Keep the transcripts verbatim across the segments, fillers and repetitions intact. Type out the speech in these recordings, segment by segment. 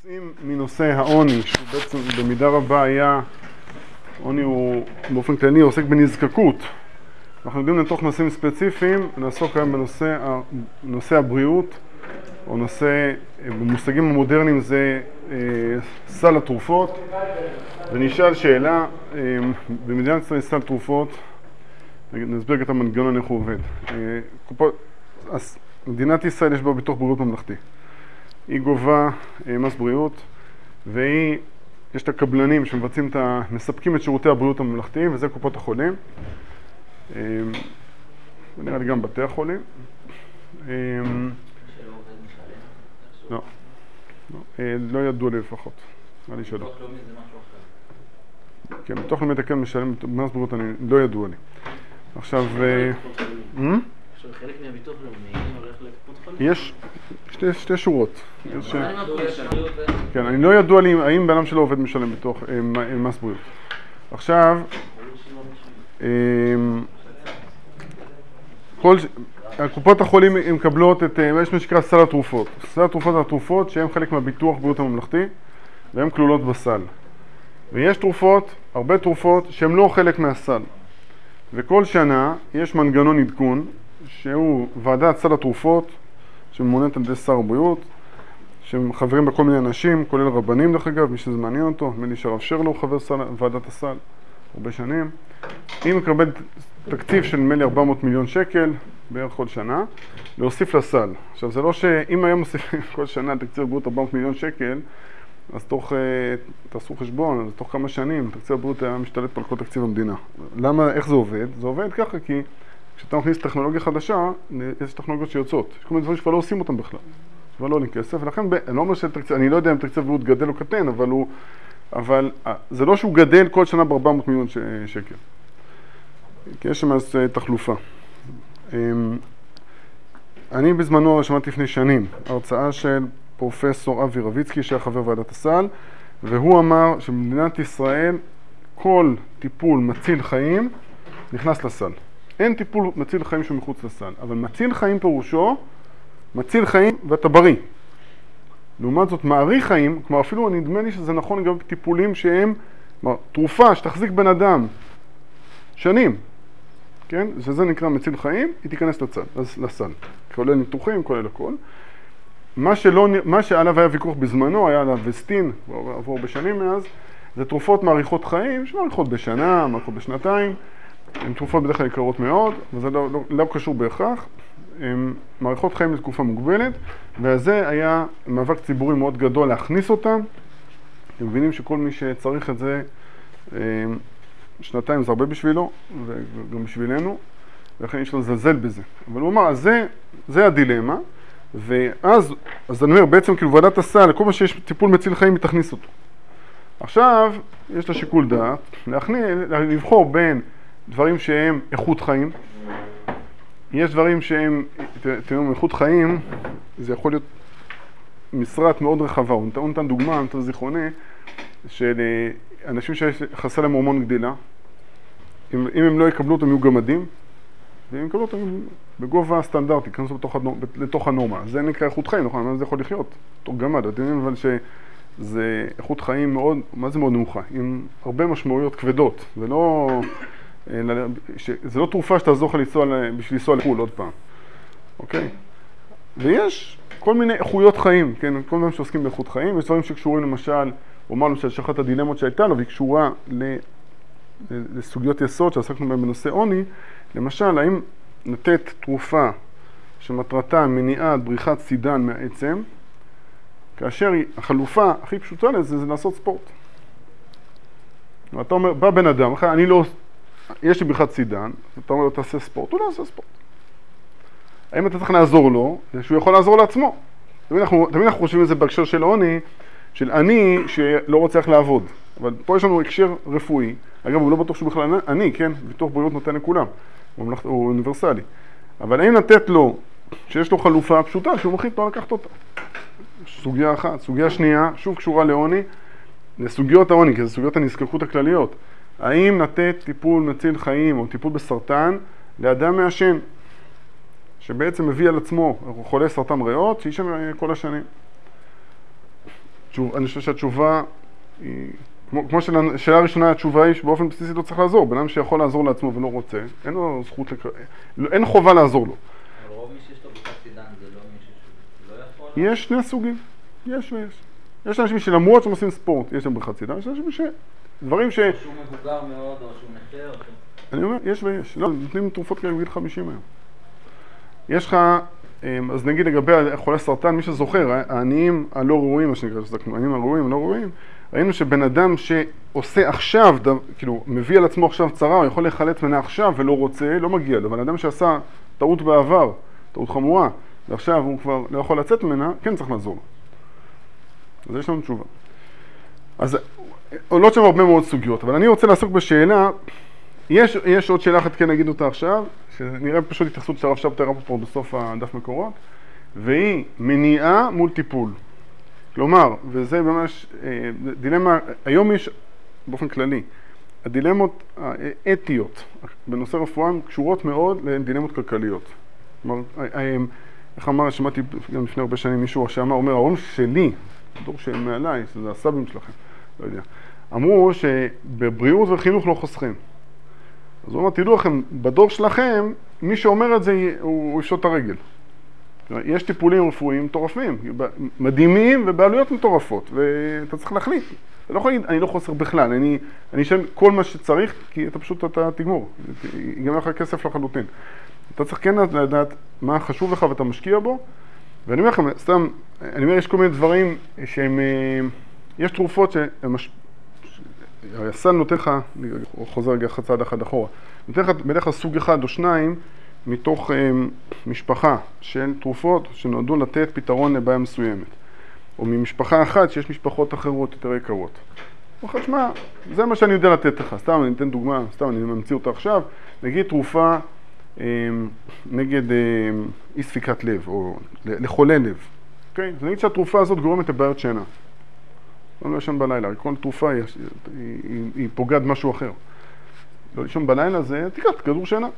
נושאים מנושא העוני, שהוא בעצם במידה רבה היה, עוני הוא באופן כללי עוסק בנזקקות. אנחנו יודעים לתוך נושאים ספציפיים, נעסוק היום בנושא נושא הבריאות, או נושא, במושגים המודרניים זה אה, סל התרופות. ונשאל שאלה, אה, במדינת ישראל סל תרופות, נסביר את המנגנון איך הוא עובד. אה, קופות, אז מדינת ישראל יש בה ביטוח בריאות ממלכתי. היא גובה אה, מס בריאות, והיא, יש את הקבלנים שמבצעים את ה... מספקים את שירותי הבריאות הממלכתיים, וזה קופות החולים. אה, נראה לי גם בתי החולים. אה, לא, לא, אה, לא ידוע לי לפחות, נראה לי שלא. ביטוח לאומי זה משהו אחר. כן, ביטוח לאומי כן משלם מס בריאות, אני לא ידוע לי. עכשיו, אה, עכשיו, חלק מהביטוח לאומי הולך לקופות חולים. יש שתי, שתי שורות. יש, מה עם הבריאות? כן, אני לא ידוע לי האם בן אדם שלא עובד משלם ביטוח אה, מס בריאות. עכשיו, אה, כל, קופות החולים מקבלות את, יש מה שנקרא סל התרופות. סל התרופות זה התרופות שהן חלק מהביטוח בריאות הממלכתי, והן כלולות בסל. ויש תרופות, הרבה תרופות, שהן לא חלק מהסל. וכל שנה יש מנגנון עדכון, שהוא ועדת סל התרופות, שממונית על ידי שר הבריאות, שחברים בכל מיני אנשים, כולל רבנים דרך אגב, מי שזה מעניין אותו, נדמה לי שהרב שרלו חבר סל, ועדת הסל, הרבה שנים. היא מקבלת תקציב של נדמה לי ארבע מאות מיליון שקל, בערך כל שנה, להוסיף לסל. עכשיו זה לא שאם היום מוסיפים כל שנה תקציב בריאות ארבע מאות מיליון שקל, אז תוך, תעשו חשבון, אז תוך כמה שנים תקציב הבריאות היה משתלט על כל תקציב המדינה. למה, איך זה עובד? זה עובד ככה כי כשאתה מכניס טכנולוגיה חדשה, יש טכנולוגיות שיוצאות. יש כל מיני דברים שכבר לא עושים אותם בכלל. כבר לא עולים כסף, ולכן אני לא אומר שתקציב, אני לא יודע אם תקציב הבריאות גדל או קטן, אבל הוא, אבל זה לא שהוא גדל כל שנה ב-ארבע מאות מיליון שקל. כי יש שם אז תחלופה. אני בזמנו שמעתי לפני שנים הרצאה של פרופסור אבי רביצקי שהיה חבר ועדת הסל, והוא אמר שבמדינת ישראל כל טיפול מציל חיים נכנס לסל. אין טיפול מציל חיים שהוא מחוץ לסל, אבל מציל חיים פירושו מציל חיים ואתה בריא. לעומת זאת מאריך חיים, כלומר אפילו נדמה לי שזה נכון גם בטיפולים שהם, כלומר תרופה שתחזיק בן אדם שנים, כן? שזה נקרא מציל חיים, היא תיכנס לצל, לסל. כולל ניתוחים, כולל הכל. מה שלא, מה שעליו היה ויכוח בזמנו, היה עליו וסטין, עבור בשנים מאז, זה תרופות מאריכות חיים, שמאריכות בשנה, מאריכות בשנתיים. הן תרופות בדרך כלל יקרות מאוד, וזה לא, לא, לא קשור בהכרח. הן מאריכות חיים לתקופה מוגבלת, וזה היה מאבק ציבורי מאוד גדול להכניס אותם. אתם מבינים שכל מי שצריך את זה, שנתיים זה הרבה בשבילו, וגם בשבילנו, ולכן יש לו לזלזל בזה. אבל הוא אמר, אז זה, זה הדילמה, ואז, אז אני אומר, בעצם כאילו ועדת הסל, כל מה שיש טיפול מציל חיים, היא תכניס אותו. עכשיו, יש לה שיקול דעת, להכניס, לבחור בין דברים שהם איכות חיים, יש דברים שהם, אתם יודעים, איכות חיים, זה יכול להיות משרת מאוד רחבה, הוא נתן דוגמה, נתן זיכרוני, של אנשים שחסר להם הורמון גדילה, אם, אם הם לא יקבלו אותם יהיו גמדים, ואם יקבלו אותם בגובה הסטנדרטי, כנסו לתוך, לתוך הנורמה. זה נקרא איכות חיים, נכון? זה יכול לחיות, תוך גמד. אתם יודעים אבל שזה איכות חיים מאוד, מה זה מאוד נמוכה? עם הרבה משמעויות כבדות. זה לא, זה לא תרופה שתעזור לך לנסוע, בשביל לנסוע לחו"ל עוד פעם. אוקיי? ויש כל מיני איכויות חיים, כן? כל מיני שעוסקים באיכות חיים. יש דברים שקשורים למשל, הוא אמר לו שאחת הדילמות שהייתה לו, והיא קשורה לסוגיות יסוד שעסקנו בהן בנושא עוני, למשל, האם לתת תרופה שמטרתה מניעת בריחת סידן מהעצם, כאשר החלופה הכי פשוטה לזה זה לעשות ספורט. ואתה אומר, בא בן אדם, אני לא, יש לי בריחת סידן, אתה אומר לו, תעשה ספורט, הוא לא עושה ספורט. האם אתה צריך לעזור לו, זה שהוא יכול לעזור לעצמו. תמיד אנחנו, תמיד אנחנו חושבים את זה בהקשר של עוני, של אני שלא רוצה איך לעבוד. אבל פה יש לנו הקשר רפואי, אגב, הוא לא בטוח שהוא בכלל אני, כן? ביטוח בריאות נותן לכולם, הוא, הוא אוניברסלי. אבל האם לתת לו, שיש לו חלופה פשוטה, שהוא מחליט לא לקחת אותה. סוגיה אחת. סוגיה שנייה, שוב קשורה לעוני, לסוגיות העוני, כי זה סוגיות הנזקקות הכלליות. האם לתת טיפול מציל חיים או טיפול בסרטן לאדם מעשן, שבעצם מביא על עצמו חולה סרטן ריאות, שישן כל השנים. אני חושב שהתשובה היא, כמו, כמו שהשאלה הראשונה, התשובה היא שבאופן בסיסי לא צריך לעזור. בן אדם שיכול לעזור לעצמו ולא רוצה, אין לו זכות, לק... אין חובה לעזור לו. אבל רוב מי שיש לו בריכת צידן זה לא מישהו שלא יכול... יש שני סוגים, יש ויש. יש אנשים שלמרות שהם עושים ספורט, יש להם בריכת צידן, יש אנשים ש... דברים ש... או שהוא מבוגר מאוד, או שהוא נכה, או שהוא... אני אומר, יש ויש. לא, נותנים תרופות כאלה בגיל חמישים היום. יש לך, אז נגיד לגבי חולי סרטן, מי שזוכר, העניים הלא ראויים, מה שנקרא, העניים הראויים, הלא ראויים, ראינו שבן אדם שעושה עכשיו, כאילו, מביא על עצמו עכשיו צרה, הוא יכול לחלץ ממנה עכשיו ולא רוצה, לא מגיע לו. אבל אדם שעשה טעות בעבר, טעות חמורה, ועכשיו הוא כבר לא יכול לצאת ממנה, כן צריך לעזור לו. אז יש לנו תשובה. אז עולות שם הרבה מאוד סוגיות, אבל אני רוצה לעסוק בשאלה, יש, יש עוד שאלה אחת, כן נגיד אותה עכשיו, שנראה פשוט התייחסות של הרב שבתאי רפפורט בסוף הדף מקורות, והיא מניעה מול טיפול. כלומר, וזה ממש דילמה, היום יש באופן כללי, הדילמות האתיות בנושא רפואה קשורות מאוד לדילמות כלכליות. כלומר, איך אמר, שמעתי גם לפני הרבה שנים מישהו שאמר, אומר, ההורים שלי, הדור שמעליי, שזה הסבים שלכם, לא יודע, אמרו שבבריאות וחינוך לא חוסכים. אז הוא אומר, תדעו לכם, בדור שלכם, מי שאומר את זה, הוא יפשוט את הרגל. יש טיפולים רפואיים מטורפים, מדהימים ובעלויות מטורפות, ואתה צריך להחליט. אתה לא יכול להגיד, אני לא חוסר בכלל, אני, אני אשאל כל מה שצריך, כי אתה פשוט, אתה תגמור. ייגמר לך כסף לחלוטין. אתה צריך כן לדעת מה חשוב לך ואתה משקיע בו, ואני אומר לכם, סתם, אני אומר, יש כל מיני דברים שהם, יש תרופות שהם, הסל נותן לך, הוא חוזר רגע צעד אחד אחורה, נותן לך בדרך כלל סוג אחד או שניים מתוך um, משפחה של תרופות שנועדו לתת פתרון לבעיה מסוימת. או ממשפחה אחת שיש משפחות אחרות יותר יקרות. הוא אומר, שמה, זה מה שאני יודע לתת לך. סתם, אני אתן דוגמה, סתם, אני ממציא אותה עכשיו. נגיד תרופה um, נגד um, אי ספיקת לב, או לחולה לב. אוקיי? אז נגיד שהתרופה הזאת גורמת לבעיות שינה. לא לישון בלילה, כל תרופה היא, היא, היא, היא פוגעת משהו אחר. לא לישון בלילה זה תיקח כדור שינה.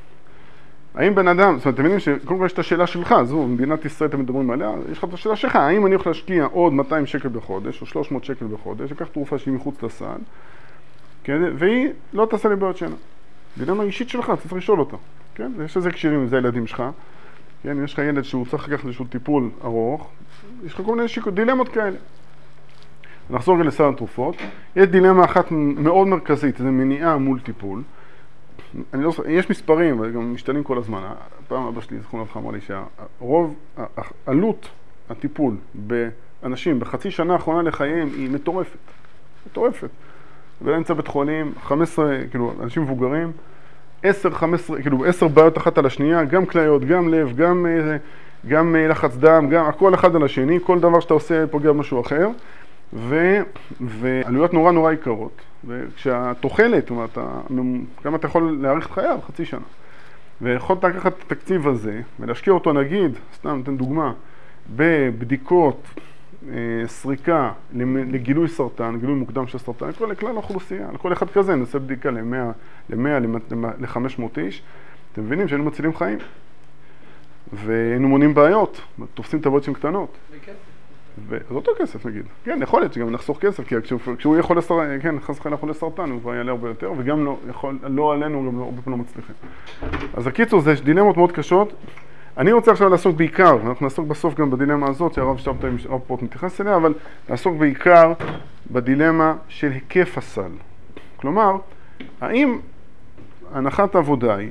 האם בן אדם, זאת אומרת, אתם מבינים שקודם כל יש את השאלה שלך, זו, מדינת ישראל אתם מדברים עליה, יש לך את השאלה שלך, האם אני יכול להשקיע עוד מאתיים שקל בחודש, או שלוש מאות שקל בחודש, לקח תרופה שהיא מחוץ לסל, כן? והיא לא תעשה לי בעיות שינה. דילמה אישית שלך, אתה צריך לשאול אותה, כן? יש איזה קשירים, זה הילדים שלך, כן? יש לך ילד שהוא צריך לקחת איזשהו טיפול ארוך, יש לך כל מיני שיקות, דילמות כאלה. נחזור לסל התרופות. יש דילמה אחת מאוד מרכזית, זה מניעה מול טיפול. אני לא, יש מספרים, וגם משתנים כל הזמן. פעם אבא שלי, זכרונו לברכה, אמר לי שהרוב, עלות הטיפול באנשים בחצי שנה האחרונה לחייהם היא מטורפת. מטורפת. ולא נמצא בית חולים, חמש עשרה, כאילו, אנשים מבוגרים, עשר, חמש עשרה, כאילו, עשר בעיות אחת על השנייה, גם כליות, גם לב, גם, גם לחץ דם, גם, הכל אחד על השני, כל דבר שאתה עושה פוגע במשהו אחר. ו... ועלויות נורא נורא יקרות, וכשהתוחלת, זאת אומרת, כמה אתה יכול להאריך את חייו? חצי שנה. ויכולת לקחת את התקציב הזה, ולהשקיע אותו נגיד, סתם נתן דוגמה, בבדיקות, סריקה, לגילוי סרטן, גילוי מוקדם של סרטן, לכל לכלל האוכלוסייה, לכל אחד כזה, נעשה בדיקה ל-מאה, ל-מאה, ל-חמש מאות איש, אתם מבינים שהיינו מצילים חיים, והיינו מונים בעיות, תופסים את הבעיות שהן קטנות. וזה אותו כסף נגיד. כן, יכול להיות שגם נחסוך כסף, כי כשהוא יכול לסרטן, כן, חס וחלילה יכול לסרטן, הוא כבר יעלה הרבה יותר, וגם לא, יכול, לא עלינו, גם הרבה פעמים לא מצליחים. אז הקיצור, זה דילמות מאוד קשות. אני רוצה עכשיו לעסוק בעיקר, ואנחנו נעסוק בסוף גם בדילמה הזאת, שהרב שבתאי רפפורט מתייחס אליה, אבל נעסוק בעיקר בדילמה של היקף הסל. כלומר, האם הנחת העבודה היא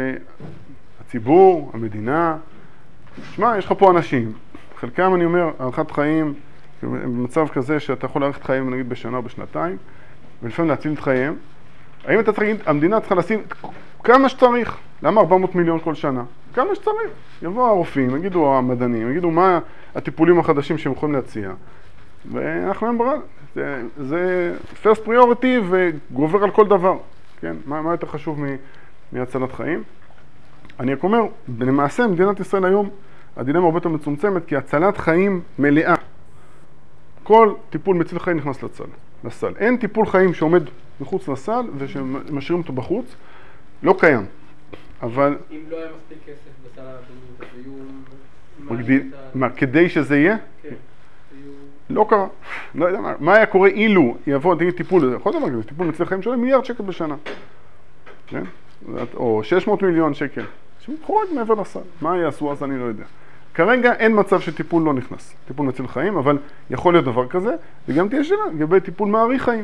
שהציבור, המדינה, שמע, יש לך פה אנשים, חלקם אני אומר, הארכת חיים, במצב כזה שאתה יכול להאריך את חיים נגיד בשנה או בשנתיים, ולפעמים להציל את חייהם. האם אתה צריך, המדינה צריכה לשים כמה שצריך? למה ארבע מאות מיליון כל שנה? כמה שצריך. יבואו הרופאים, יגידו המדענים, יגידו מה הטיפולים החדשים שהם יכולים להציע. ואנחנו אין ברירה. זה, זה first priority וגובר על כל דבר. כן? מה, מה יותר חשוב מהצלת חיים? אני רק אומר, למעשה מדינת ישראל היום, הדילמה הרבה יותר מצומצמת, כי הצלת חיים מלאה. כל טיפול מציל חיים נכנס לסל. לסל. אין טיפול חיים שעומד מחוץ לסל ושמשאירים אותו בחוץ, לא קיים. אבל... אם לא היה מספיק כסף בסל הבריאות, אז היו... מגדיל... מה, כדי שזה יהיה? כן. היו לא קרה. לא יודע מה, מה היה קורה אילו יבוא, תגיד טיפול, יכול להיות דבר כזה, טיפול מציל חיים שעולה מיליארד שקל בשנה. כן? או שש מאות מיליון שקל. חורג מעבר לסל. מה יעשו אז אני לא יודע. כרגע אין מצב שטיפול לא נכנס. טיפול מציל חיים, אבל יכול להיות דבר כזה, וגם תהיה שאלה, לגבי טיפול מאריך חיים.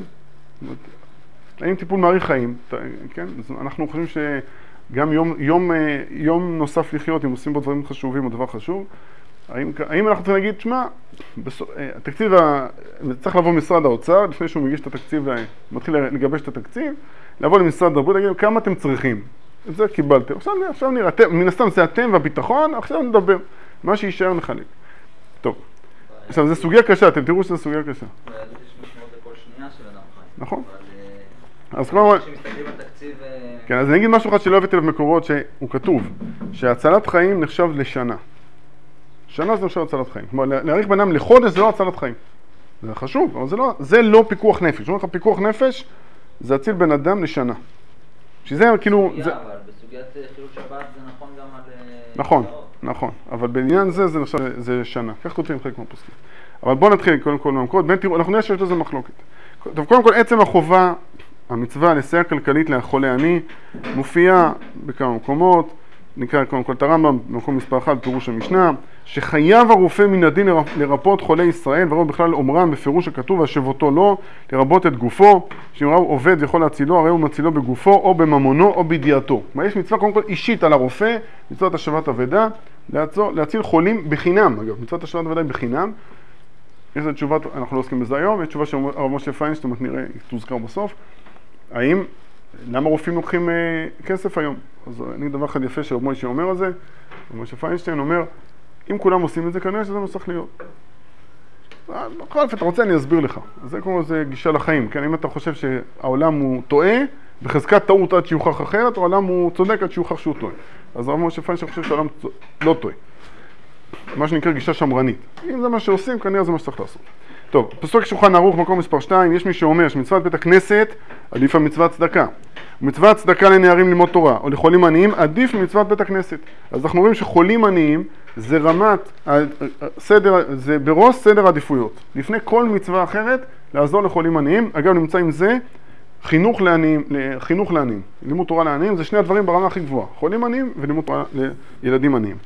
האם טיפול מאריך חיים, כן? אנחנו חושבים שגם יום, יום, יום נוסף לחיות, אם עושים בו דברים חשובים או דבר חשוב, האם, האם אנחנו צריכים להגיד, שמע, התקציב, צריך לבוא משרד האוצר, לפני שהוא מגיש את התקציב, מתחיל לגבש את התקציב, לבוא למשרד הבריאות, להגיד, כמה אתם צריכים? את זה קיבלתם. עכשיו, עכשיו נראה, מן הסתם זה אתם והביטחון, עכשיו נדבר. מה שישאר נחלק. טוב. עכשיו, זו סוגיה קשה, אתם תראו שזו סוגיה קשה. יש משמעות לכל שנייה של אדם חי. נכון. אז כלומר... כשמסתכלים על תקציב... כן, אז אני אגיד משהו אחד שלא הבאתי למקורות, שהוא כתוב, שהצלת חיים נחשב לשנה. שנה זה נחשב הצלת חיים. כלומר, להאריך בנם לחודש זה לא הצלת חיים. זה חשוב, אבל זה לא, זה לא פיקוח נפש. זאת אומרת, פיקוח נפש זה הציל בן אדם לשנה. שזה כאילו... בסוגיה, אבל בסוגיית חילול שבת זה נכון גם על... נכון, נכון. אבל בעניין זה, זה נחשב, זה שנה. כך כותבים חלק מהפוסקים. אבל בואו נתחיל קודם כל מהמקורות. בין תראו, אנחנו נראה שיש לזה מחלוקת. טוב, קודם כל, עצם החובה, המצווה לסייע כלכלית לחולה עני, מופיעה בכמה מקומות. נקרא קודם כל את הרמב"ם, במקום מספר אחד, פירוש המשנה, שחייב הרופא מן הדין לרפות חולי ישראל, והרוב בכלל אומרם בפירוש הכתוב, והשבותו לו, לרבות את גופו, שאם ראו עובד יכול להצילו, הרי הוא מצילו בגופו, או בממונו, או בידיעתו. כלומר, יש מצווה קודם כל אישית על הרופא, מצוות השבת אבדה, להציל, להציל חולים בחינם, אגב, מצוות השבת אבדה היא בחינם. יש לזה תשובה, אנחנו לא עוסקים בזה היום, יש תשובה של הרב משה פיינשטיין, נראה, תוזכר בסוף. האם, למה רופאים לוקחים אה, כסף היום? אז אני דבר אחד יפה שרב משה אומר על זה, רב משה פיינשטיין אומר, אם כולם עושים את זה, כנראה שזה צריך להיות. בכל אופן, אתה רוצה, אני אסביר לך. אז זה כמו זה גישה לחיים, כן? אם אתה חושב שהעולם הוא טועה, בחזקת טעות עד שיוכח אחרת, העולם הוא צודק עד שיוכח שהוא טועה. אז רב משה פיינשטיין חושב שהעולם לא טועה. מה שנקרא גישה שמרנית. אם זה מה שעושים, כנראה זה מה שצריך לעשות. טוב, פסוק שולחן ערוך, מקום מספר שתיים, יש מי שאומר שמצוות בית הכנסת עדיף על מצוות צדקה. ומצוות צדקה לנערים ללמוד תורה, או לחולים עניים, עדיף ממצוות בית הכנסת. אז אנחנו רואים שחולים עניים זה רמת, סדר, זה בראש סדר עדיפויות. לפני כל מצווה אחרת, לעזור לחולים עניים. אגב, נמצא עם זה חינוך לעניים, חינוך לעניים. לימוד תורה לעניים, זה שני הדברים ברמה הכי גבוהה. חולים עניים ולימוד תורה לילדים עניים.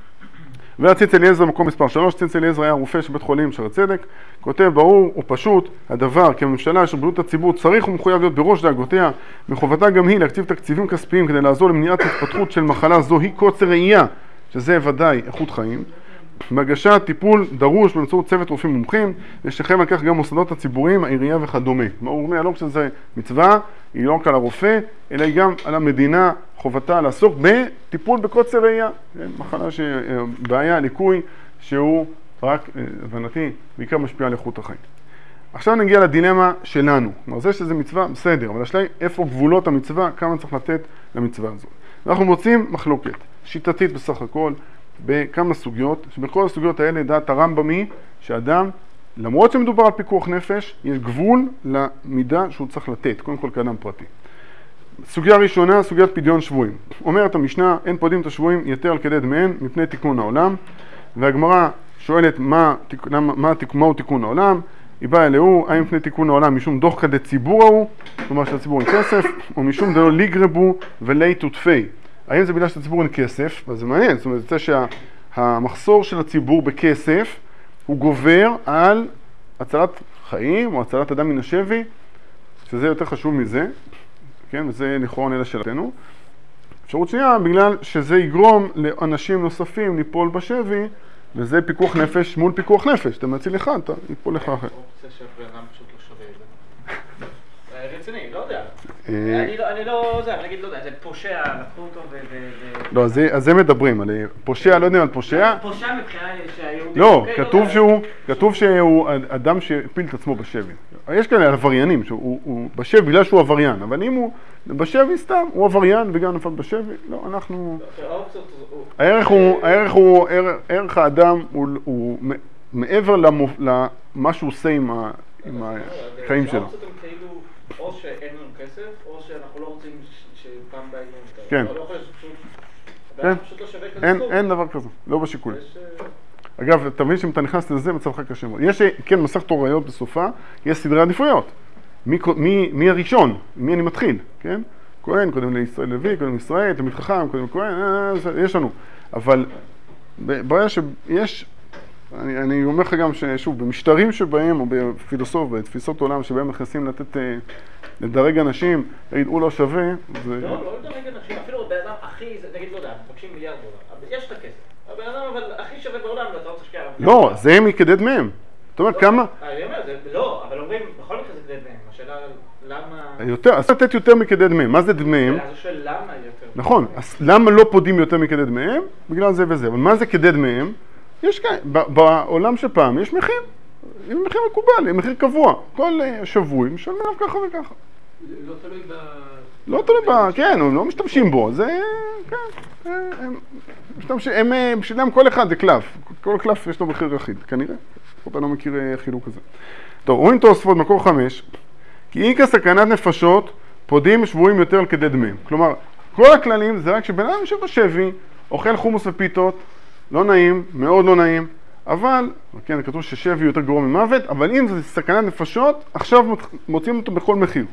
והציץ אליעזר מקום מספר שלוש, ציץ אליעזר היה רופא של בית חולים שערי צדק, כותב ברור ופשוט, הדבר כממשלה של בריאות הציבור צריך ומחויב להיות בראש דאגותיה, מחובתה גם היא להקציב תקציבים כספיים כדי לעזור למניעת התפתחות של מחלה זו, היא קוצר ראייה, שזה ודאי איכות חיים, בהגשת טיפול דרוש באמצעות צוות רופאים מומחים, לשכם על כך גם מוסדות הציבוריים, העירייה וכדומה. מה הוא אומר? לא כשזה מצווה, היא לא רק על הרופא, אלא היא גם על המדינה, חובתה לעסוק בטיפול בקוצר ראייה. מחלה שבעיה, ליקוי, שהוא רק, הבנתי, בעיקר משפיע על איכות החיים. עכשיו נגיע לדילמה שלנו. כלומר, זה שזה מצווה, בסדר, אבל השאלה היא איפה גבולות המצווה, כמה צריך לתת למצווה הזאת. אנחנו מוצאים מחלוקת, שיטתית בסך הכל, בכמה סוגיות, שבכל הסוגיות האלה דעת הרמב"ם היא שאדם, למרות שמדובר על פיקוח נפש, יש גבול למידה שהוא צריך לתת, קודם כל כאדם פרטי. סוגיה ראשונה, סוגיית פדיון שבויים. אומרת המשנה, אין פודים את השבויים יתר על כדי דמיהן מפני תיקון העולם, והגמרא שואלת מה, מה, מה, מהו תיקון העולם, היא באה אליהו, האם מפני תיקון העולם משום דוח כדי ציבור ההוא, כלומר שהציבור אין כסף, או משום דלא ליגרבו ולי תותפי. האם זה בגלל שלציבור אין כסף? אז זה מעניין, זאת אומרת, זה שהמחסור של הציבור בכסף הוא גובר על הצלת חיים או הצלת אדם מן השבי, שזה יותר חשוב מזה, כן? וזה לכאורה נראה לשאלתנו. אפשרות שנייה, בגלל שזה יגרום לאנשים נוספים ליפול בשבי, וזה פיקוח נפש מול פיקוח נפש. אתה מציל אחד, אתה ייפול לך אחר. אופציה שבן אדם פשוט לא שווה את זה. רציני, לא יודע. אני לא, זה, אני אגיד, לא יודע, זה פושע, לקחו אותו ו... לא, אז זה מדברים, על פושע, לא יודעים על פושע. פושע מבחינה שהיהודי... לא, כתוב שהוא, כתוב שהוא אדם שהפיל את עצמו בשבי. יש כאלה עבריינים, שהוא בשבי בגלל שהוא עבריין, אבל אם הוא בשבי סתם, הוא עבריין וגם נפל בשבי, לא, אנחנו... הערך הוא, הערך הוא, ערך האדם הוא מעבר למה שהוא עושה עם החיים שלו. או שאין לנו כסף, או שאנחנו לא רוצים שפעם בעינו אותה. כן. לא יכול להיות פשוט... פשוט לא שווה כזה סכום. אין דבר כזה, לא בשיקול. אגב, אתה מבין שאם אתה נכנס לזה, מצבך קשה מאוד. יש, כן, מסכת הוריות בסופה, יש סדרי עדיפויות. מי, מי, מי הראשון? מי אני מתחיל, כן? כהן, קודם לישראל לוי, קודם לישראל, תלמיד חכם, קודם כהן, יש לנו. אבל ברגע שיש, אני, אני אומר לך גם ששוב, במשטרים שבהם, או בפילוסוף, בתפיסות עולם שבהם מכניסים לתת, לדרג אנשים, להגיד, הוא לא שווה, זה... לא, לא לדרג אנשים, אפילו בן אדם הכי, נגיד, לא יודע, מבקשים מיליארד דולר, יש את הכסף. הבן אדם אבל הכי שווה בעולם, ואתה רוצה שקיע... לא, זה מקדד מהם. זאת אומרת, כמה... אני אומר, לא, אבל אומרים, בכל מקרה זה קדד מהם. השאלה, למה... יותר, אז לתת יותר מקדד מהם. מה זה דמהם? אז השאלה, למה יותר? נכון, אז למה לא פודים יותר מקדד מהם? בגלל זה וזה. אבל מה זה קדד מהם? יש כאן, בעולם שפעם יש מחיר. יש מחיר מקובל, מחיר קבוע. כל שבוי משלם עליו ככה וככה. לא תלוי ב... לא תלוי ב... כן, הם לא משתמשים בו. זה... כן, הם... משתמשים, הם בשבילם כל אחד זה קלף. כל קלף יש לו מחיר אחיד, כנראה. אתה לא מכיר חילוק כזה. טוב, רואים תוספות מקור חמש, כי איקה סכנת נפשות פודים שבויים יותר על כדי דמיהם. כלומר, כל הכללים זה רק שבן אדם יושב בשבי, אוכל חומוס ופיתות, לא נעים, מאוד לא נעים, אבל, כן, כתוב ששבי יותר גרוע ממוות, אבל אם זה סכנת נפשות, עכשיו מוצאים אותו בכל מחיר.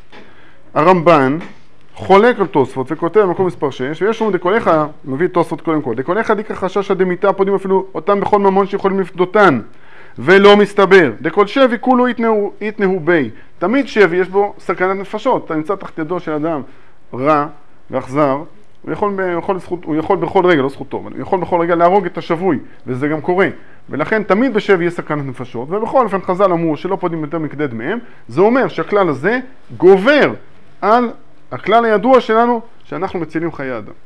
הרמב"ן חולק על תוספות וכותב במקום מספר שש, ויש לנו דקוליך, מביא תוספות קודם כל, דקוליך דיקה חשש הדמיתה פודים אפילו אותם בכל ממון שיכולים לפדותן, ולא מסתבר. דכל שבי כולו יתנהו בי. תמיד שבי יש בו סכנת נפשות, אתה נמצא תחת ידו של אדם רע ואכזר, הוא יכול, ב, הוא, יכול זכות, הוא יכול בכל רגע, לא זכותו, אבל הוא יכול בכל רגע להרוג את השבוי, וזה גם קורה. ולכן תמיד בשבי יש סכנת נפשות, ובכל אופן חז"ל אמרו שלא פודים יותר מקדד מהם, זה אומר שהכלל הזה גובר על הכלל הידוע שלנו שאנחנו מצילים חיי אדם.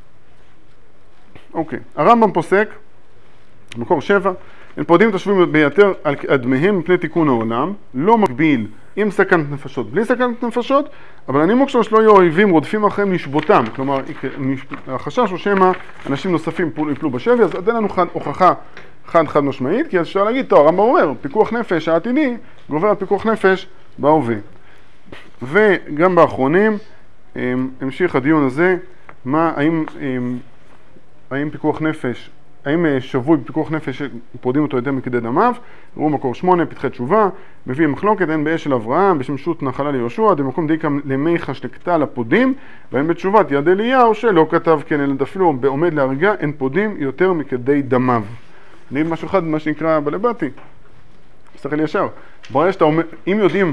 אוקיי, הרמב"ם פוסק, מקור שבע, הם פודים את השבויים ביתר על אדמיהם מפני תיקון העולם, לא מקביל עם סכנת נפשות, בלי סכנת נפשות, אבל הנימוק שלו שלא יהיו אויבים רודפים אחריהם לשבותם, כלומר החשש הוא שמה אנשים נוספים יפלו בשבי, אז אין לנו הוכחה חד חד משמעית, כי אז אפשר להגיד, טוב, הרמב"ם אומר, פיקוח נפש העתידי גובר על פיקוח נפש בהווה. וגם באחרונים המשיך הדיון הזה, מה, האם, האם פיקוח נפש, האם שבוי בפיקוח נפש פודים אותו יותר מכדי דמיו, ראו מקור שמונה, פתחי תשובה, מביא מחלוקת, אין באש של אברהם, בשמשות נחלה ליהושע, דמקום דיקה למי חשלקתה לפודים, ואין בתשובת יד אליהו שלא כתב כן, אלא אפילו בעומד להרגע, אין פודים יותר מכדי דמיו. נגיד משהו אחד, מה שנקרא בלבטי, מסתכל ישר, ברגע שאתה אומר, אם יודעים,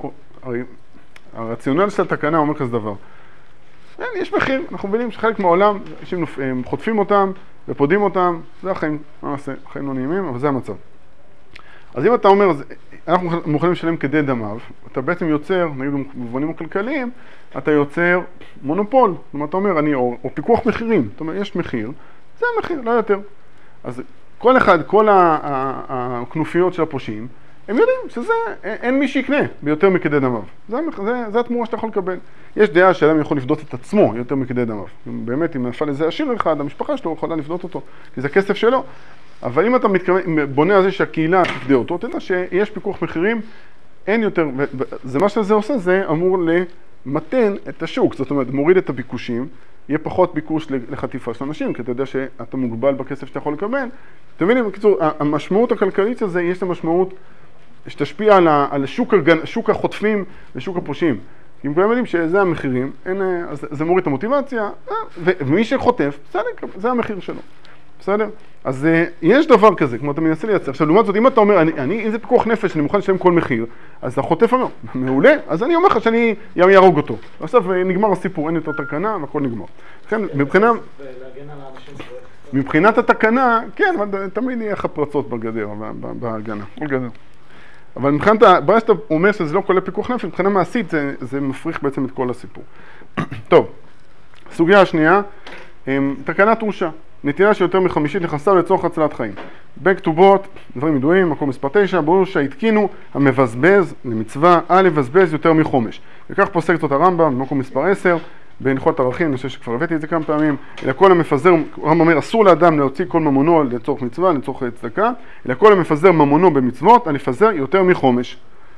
הרציונל של התקנה אומר כזה דבר, אין, יש מחיר, אנחנו מבינים שחלק מהעולם, אנשים חוטפים אותם, ופודים אותם, זה החיים, מה נעשה, החיים לא נעימים, אבל זה המצב. אז אם אתה אומר, אנחנו מוכנים לשלם כדי דמיו, אתה בעצם יוצר, נגיד במובנים הכלכליים, אתה יוצר מונופול. זאת אומרת, אתה אומר, אני, או, או פיקוח מחירים, זאת אומרת, יש מחיר, זה המחיר, לא יותר. אז כל אחד, כל הכנופיות של הפושעים, הם יודעים שזה, אין מי שיקנה ביותר מכדי דמיו. זה, זה, זה התמורה שאתה יכול לקבל. יש דעה שאדם יכול לפדות את עצמו יותר מכדי דמיו. באמת, אם נפל איזה עשיר אחד, המשפחה שלו יכולה לפדות אותו, כי זה כסף שלו. אבל אם אתה מתכוון, בונה על זה שהקהילה תפדה אותו, תדע שיש פיקוח מחירים, אין יותר, זה מה שזה עושה, זה אמור למתן את השוק, זאת אומרת, מוריד את הביקושים, יהיה פחות ביקוש לחטיפה של אנשים, כי אתה יודע שאתה מוגבל בכסף שאתה יכול לקבל. אתם מבינים, בקיצור, המשמעות הכלכלית הזה, יש לה משמעות שתשפיע על, על שוק, שוק החוטפים ושוק הפושעים. כי אם כולם יודעים שזה המחירים, אין, אז זה מוריד את המוטיבציה, ומי שחוטף, בסדר, זה המחיר שלו. בסדר? אז יש דבר כזה, כמו אתה מנסה לייצר. עכשיו, לעומת זאת, אם אתה אומר, אני, אני, אם זה פיקוח נפש, אני מוכן לשלם כל מחיר, אז החוטף אומר, מעולה, אז אני אומר לך שאני ירוג אותו. עכשיו נגמר הסיפור, אין יותר תקנה, והכל נגמר. לכן, מבחינה... מבחינת התקנה, כן, אבל תמיד יהיה לך פרצות בגדר, בהגנה, כל גדר. אבל מבחינת, ברגע שאתה אומר שזה לא כולל פיקוח נפש, מבחינה מעשית זה, זה מפריך בעצם את כל הסיפור. טוב, סוגיה השנייה, תקנת ראשה. נתינה שיותר מחמישית נכנסה לצורך הצלת חיים. בכתובות, דברים ידועים, מקום מספר תשע, ברור שהתקינו המבזבז למצווה, א' לבזבז יותר מחומש. וכך פוסק זאת הרמב"ם, במקום מספר עשר, בהלכות ערכים, אני חושב שכבר הבאתי את זה כמה פעמים, אלא כל המפזר, הרמב"ם אומר, אסור לאדם להוציא כל ממונו לצורך מצווה, לצורך צדקה, אלא כל המפזר ממונו במצוות, על לפזר יותר מחומש.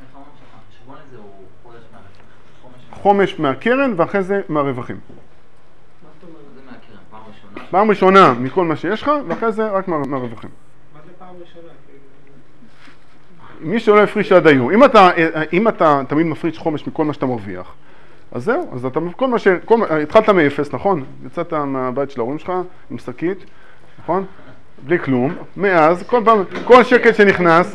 חומש מהקרן ואחרי זה מהרווחים. פעם ראשונה מכל מה שיש לך, ואחרי זה רק מהרווחים. מה זה פעם מי שלא הפריש עד היום. אם אתה, אם אתה תמיד מפריש חומש מכל מה שאתה מרוויח, אז זהו, אז אתה, כל מה ש... כל, התחלת מאפס, נכון? יצאת מהבית של ההורים שלך עם שקית, נכון? בלי כלום. מאז, כל פעם, כל שקל שנכנס,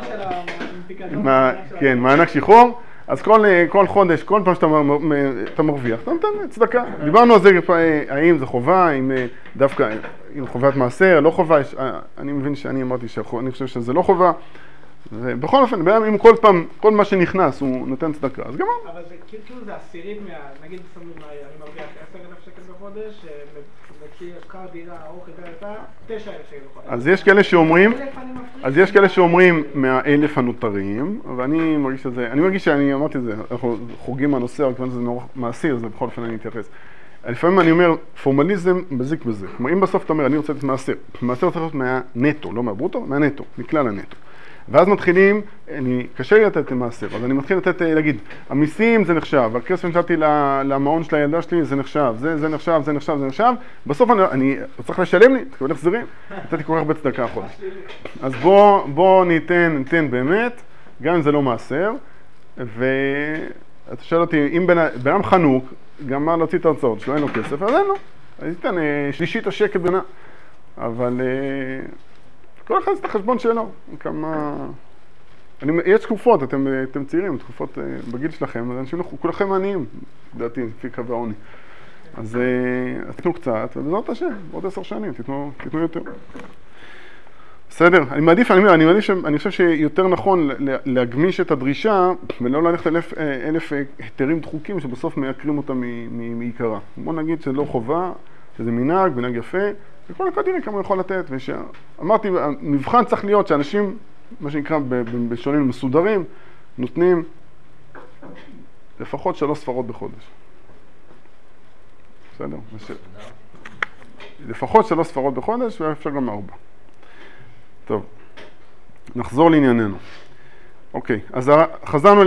כן, מענק שחרור, אז כל, כל חודש, כל פעם שאתה מרוויח, אתה נותן צדקה. דיברנו על זה, האם זה חובה, האם דווקא, אם חובת מעשר, לא חובה, אני מבין שאני אמרתי שאני חושב שזה לא חובה. ובכל אופן, אם כל פעם, כל מה שנכנס הוא נותן צדקה, אז גמר. אבל זה כאילו זה עשירית מה... נגיד בסמים, אני מרוויח עשרת אלפים שקל בחודש, וכי שכר דירה, אוכל ואתה, תשעה אלף שקל בחודש. אז יש כאלה שאומרים, אז יש כאלה שאומרים מהאלף הנותרים, ואני מרגיש שזה, אני מרגיש שאני אמרתי את זה, אנחנו חוגים מהנושא, אבל כיוון שזה נורא מעשי, אז בכל אופן אני אתייחס. לפעמים אני אומר, פורמליזם מזיק בזה. כלומר, אם בסוף אתה אומר, אני רוצה לתת מעשר, מעשר צריך להיות מהנטו, לא מהברוטו, מהנטו, מכלל הנטו. ואז מתחילים, אני, קשה לי לתת מעשר, אז אני מתחיל לתת, להגיד, המיסים זה נחשב, הכסף שנתתי למעון של הילדה שלי זה נחשב, זה, זה נחשב, זה נחשב, זה נחשב, בסוף אני, אני צריך לשלם לי, תקבל החזרים, נתתי כל כך בצדקה החודש. אז בוא, בוא ניתן, ניתן באמת, גם אם זה לא מעשר, ואתה שואל אותי, אם בן אדם חנוק, גם מה להוציא את ההוצאות שלו, אין לו כסף, אז אין לו, אז ניתן שלישית השקל בנה, אבל... כל אחד זה את החשבון שלו, כמה... אני, יש תקופות, אתם, אתם צעירים, תקופות בגיל שלכם, אנשים כולכם עניים, לדעתי, לפי קו העוני. אז, אז תתנו קצת, ובעזרת השם, עוד עשר שנים, תתנו, תתנו יותר. בסדר, אני מעדיף, אני אומר, אני מעדיף, אני חושב שיותר נכון להגמיש את הדרישה, ולא ללכת אלף, אלף היתרים דחוקים שבסוף מייקרים אותם מעיקרה. בוא נגיד שזה לא חובה, שזה מנהג, מנהג יפה, וכל אחד יראה כמה הוא יכול לתת, ואמרתי, המבחן צריך להיות שאנשים, מה שנקרא בשונים מסודרים, נותנים לפחות שלוש ספרות בחודש. בסדר? לפחות שלוש ספרות בחודש, ואפשר גם ארבע. טוב, נחזור לענייננו. אוקיי, אז חזרנו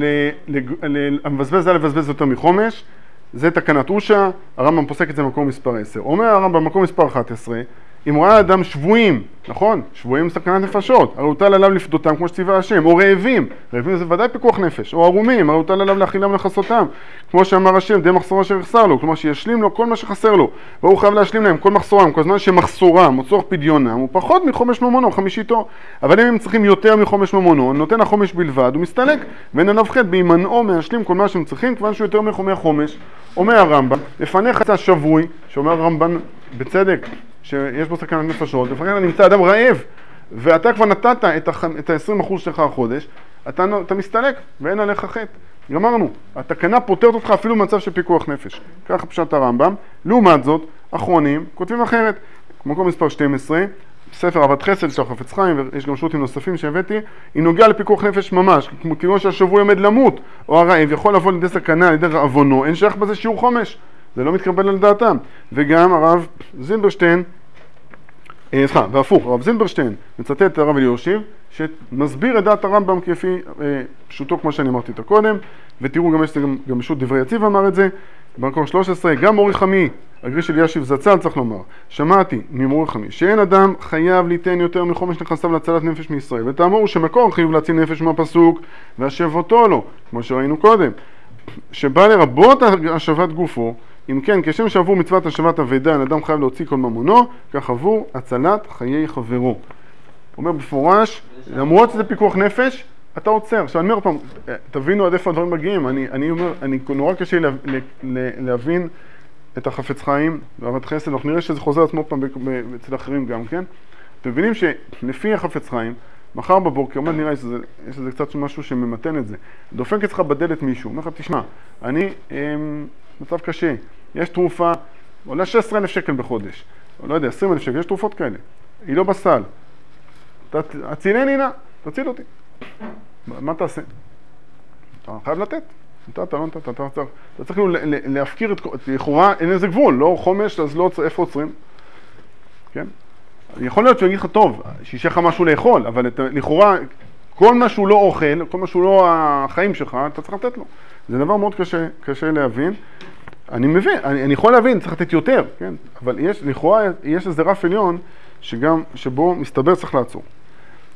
למבזבז זה לבזבז יותר מחומש, זה תקנת אושה, הרמב"ם פוסק את זה במקום מספר עשר. אומר הרמב"ם במקום מספר אחת עשרה, אם ראה אדם שבויים, נכון? שבויים סכנת נפשות, הרי הוטל עליו לפדותם כמו שציווה השם, או רעבים, רעבים זה ודאי פיקוח נפש, או ערומים, הרי הוטל עליו להאכילם ולכסותם, כמו שאמר השם, די מחסור אשר יחסר לו, כלומר שישלים לו כל מה שחסר לו, והוא חייב להשלים להם כל מחסורם, כל זמן שמחסורם או צורך פדיונם, הוא פחות מחומש ממונו, חמישיתו, אבל אם הם צריכים יותר מחומש ממונו, נותן החומש בלבד, הוא מסתלק, ואין עליו חטא בהימנעו מהשלים כל מה שהם צריכים, כיוון שהוא יותר מחומש. אומר הרמב"ם, לפניך אתה שבוי, שאומר הרמב"ם בצדק, שיש בו סכנת נפשות, לפניך נמצא אדם רעב, ואתה כבר נתת את ה-עשרים אחוז שלך החודש, אתה, אתה מסתלק ואין עליך חטא. גמרנו, התקנה פותרת אותך אפילו במצב של פיקוח נפש. ככה פשט הרמב"ם. לעומת זאת, אחרונים כותבים אחרת. מקום מספר שתים עשרה, ספר אהבת חסד של החפץ חיים, ויש גם שו"תים נוספים שהבאתי, היא נוגעה לפיקוח נפש ממש, כמו שהשבוי עומד למות, או הרעב יכול לבוא לידי סכנה, לידי רעבונו, אין שייך בזה שיעור חומש, זה לא מתקבל על דעתם. וגם הרב זילברשטיין, אה, סליחה, והפוך, הרב זילברשטיין מצטט את הרב אלישיב, שמסביר את דעת הרמב"ם כפי אה, פשוטו כמו שאני אמרתי את הקודם, ותראו גם יש גם, גם פשוט דברי יציב אמר את זה, במקום שלוש עשרה, גם מורי חמי, הגרי של אלישיב זצ"ל צריך לומר, שמעתי ממורי חמי, שאין אדם חייב ליתן יותר מחומש נכסיו להצלת נפש מישראל, וטעמו הוא שמקור חיוב להציל נפש מהפסוק, והשבותו לו, כמו שראינו קודם, שבא לרבות השבת גופו, אם כן, כשם שעבור מצוות השבת אבדה, אדם חייב להוציא כל ממונו, כך עבור הצלת חיי חברו. אומר בפורש, למרות שזה פיקוח נפש, אתה עוצר. עכשיו אני אומר פעם, תבינו עד איפה הדברים מגיעים. אני, אני אומר, אני נורא קשה לה, לה, לה, להבין את החפץ חיים ואהבת חסד, אנחנו נראה שזה חוזר עצמו פעם אצל אחרים גם, כן? אתם מבינים שלפי החפץ חיים, מחר בבוקר, עומד נראה שזה, יש לזה קצת משהו שממתן את זה. דופק אצלך בדלת מישהו, אומר לך, תשמע, אני, אמ, מצב קשה, יש תרופה, עולה שש עשרה אלף שקל בחודש, או לא יודע, עשרים אלף שקל, יש תרופות כאלה, היא לא בסל. הצילני נא, תציל אותי. מה תעשה? אתה חייב לתת. אתה, אתה לא נתת, אתה צריך. אתה צריך להפקיר את, לכאורה, אין איזה גבול, לא חומש, אז לא, איפה עוצרים? כן? יכול להיות שהוא יגיד לך, טוב, שישך לך משהו לאכול, אבל לכאורה, כל מה שהוא לא אוכל, כל מה שהוא לא החיים שלך, אתה צריך לתת לו. זה דבר מאוד קשה, קשה להבין. אני מבין, אני, אני יכול להבין, צריך לתת יותר, כן? אבל יש, לכאורה, יש איזה רף עליון, שגם, שבו מסתבר צריך לעצור.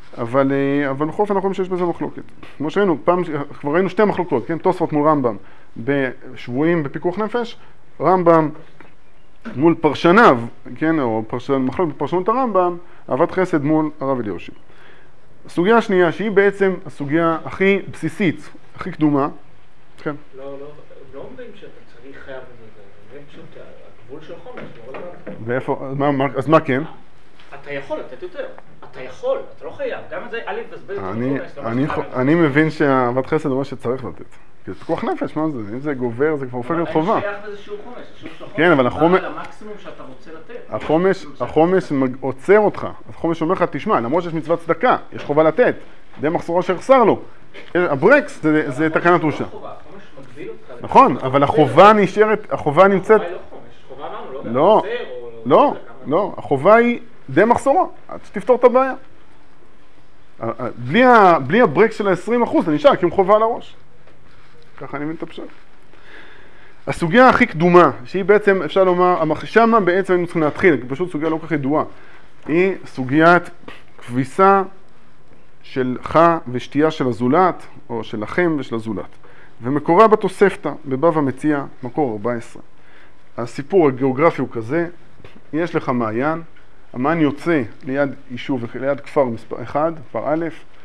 אבל, אבל בכל אופן אנחנו רואים שיש בזה מחלוקת. כמו שראינו, פעם, כבר ראינו שתי מחלוקות, כן? תוספות מול רמב"ם בשבועים בפיקוח נפש, רמב"ם מול פרשניו, כן? או פרשן, מחלוקת בפרשנות הרמב"ם, אהבת חסד מול הרב אלישיב. הסוגיה השנייה, שהיא בעצם הסוגיה הכי בסיסית, הכי קדומה, כן? לא, לא, לא אומרים שאתה צריך חייב לזה, זה פשוט הגבול של חומש, לא רלוונטי. ואיפה, מה, מה, אז מה כן? אתה יכול לתת יותר, אתה יכול, אתה לא חייב, גם את זה, א' תסביר את אני, זה, אני, אני מבין שאהבת חסד הוא מה שצריך לתת. כי זה פיקוח נפש, מה זה? אם זה גובר, זה כבר הופך להיות חובה. אין שייך בזה שיעור חומש, השיעור של החומש, כן, אבל החומש, המקסימום שאתה רוצה לתת. החומש, החומש עוצר אותך. החומש אומר לך, תשמע, למרות שיש מצוות צדקה, יש חובה לתת. די מחסורו שיחסר לו. הברקס זה, זה תקנת דרושה. נכון, אבל החובה נשארת, החובה נמצאת... לא, לא, לא, החובה היא די מחסורו, עד שתפתור את הבעיה. בלי, ה, בלי הברקס של ה-עשרים אחוז, זה נשאר, כי הם חובה על הראש. ככה אני מבין את הפשט. הסוגיה הכי קדומה, שהיא בעצם, אפשר לומר, שמה בעצם היינו צריכים להתחיל, כי פשוט סוגיה לא כל כך ידועה, היא סוגיית כביסה שלך ושתייה של הזולת, או שלכם ושל הזולת. ומקורה בתוספתא, בבבא המציע, מקור ארבע עשרה. הסיפור הגיאוגרפי הוא כזה, יש לך מעיין, המעיין יוצא ליד יישוב, ליד כפר מספר אחד, כפר א',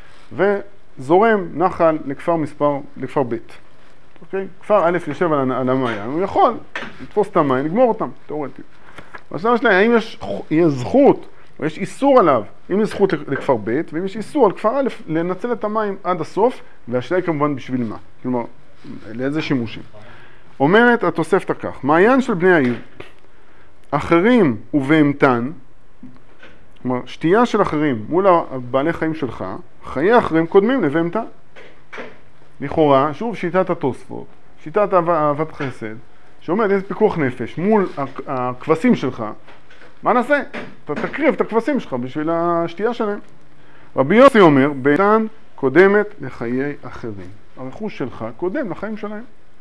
וזורם נחל לכפר מספר, לכפר ב'. אוקיי? כפר א' יושב על, על המעיין, הוא יכול לתפוס את המים, לגמור אותם, תיאורטית. השאלה שלה, האם יש, יש זכות, או יש איסור עליו, אם יש זכות לכפר ב', ואם יש איסור על כפר א', לנצל את המים עד הסוף, והשאלה היא כמובן בשביל מה? כלומר, לאיזה שימושים? אומרת התוספתא כך, מעיין של בני העיר, אחרים ובהמתן, כלומר, שתייה של אחרים מול הבעלי חיים שלך, חיי אחרים קודמים לבהמתן. לכאורה, שוב שיטת התוספות, שיטת אהבת חסד, שאומרת איזה פיקוח נפש מול הכבשים שלך, מה נעשה? אתה תקריב את הכבשים שלך בשביל השתייה שלהם. רבי יוסי אומר, בהמתן קודמת לחיי אחרים. הרכוש שלך קודם לחיים שלהם.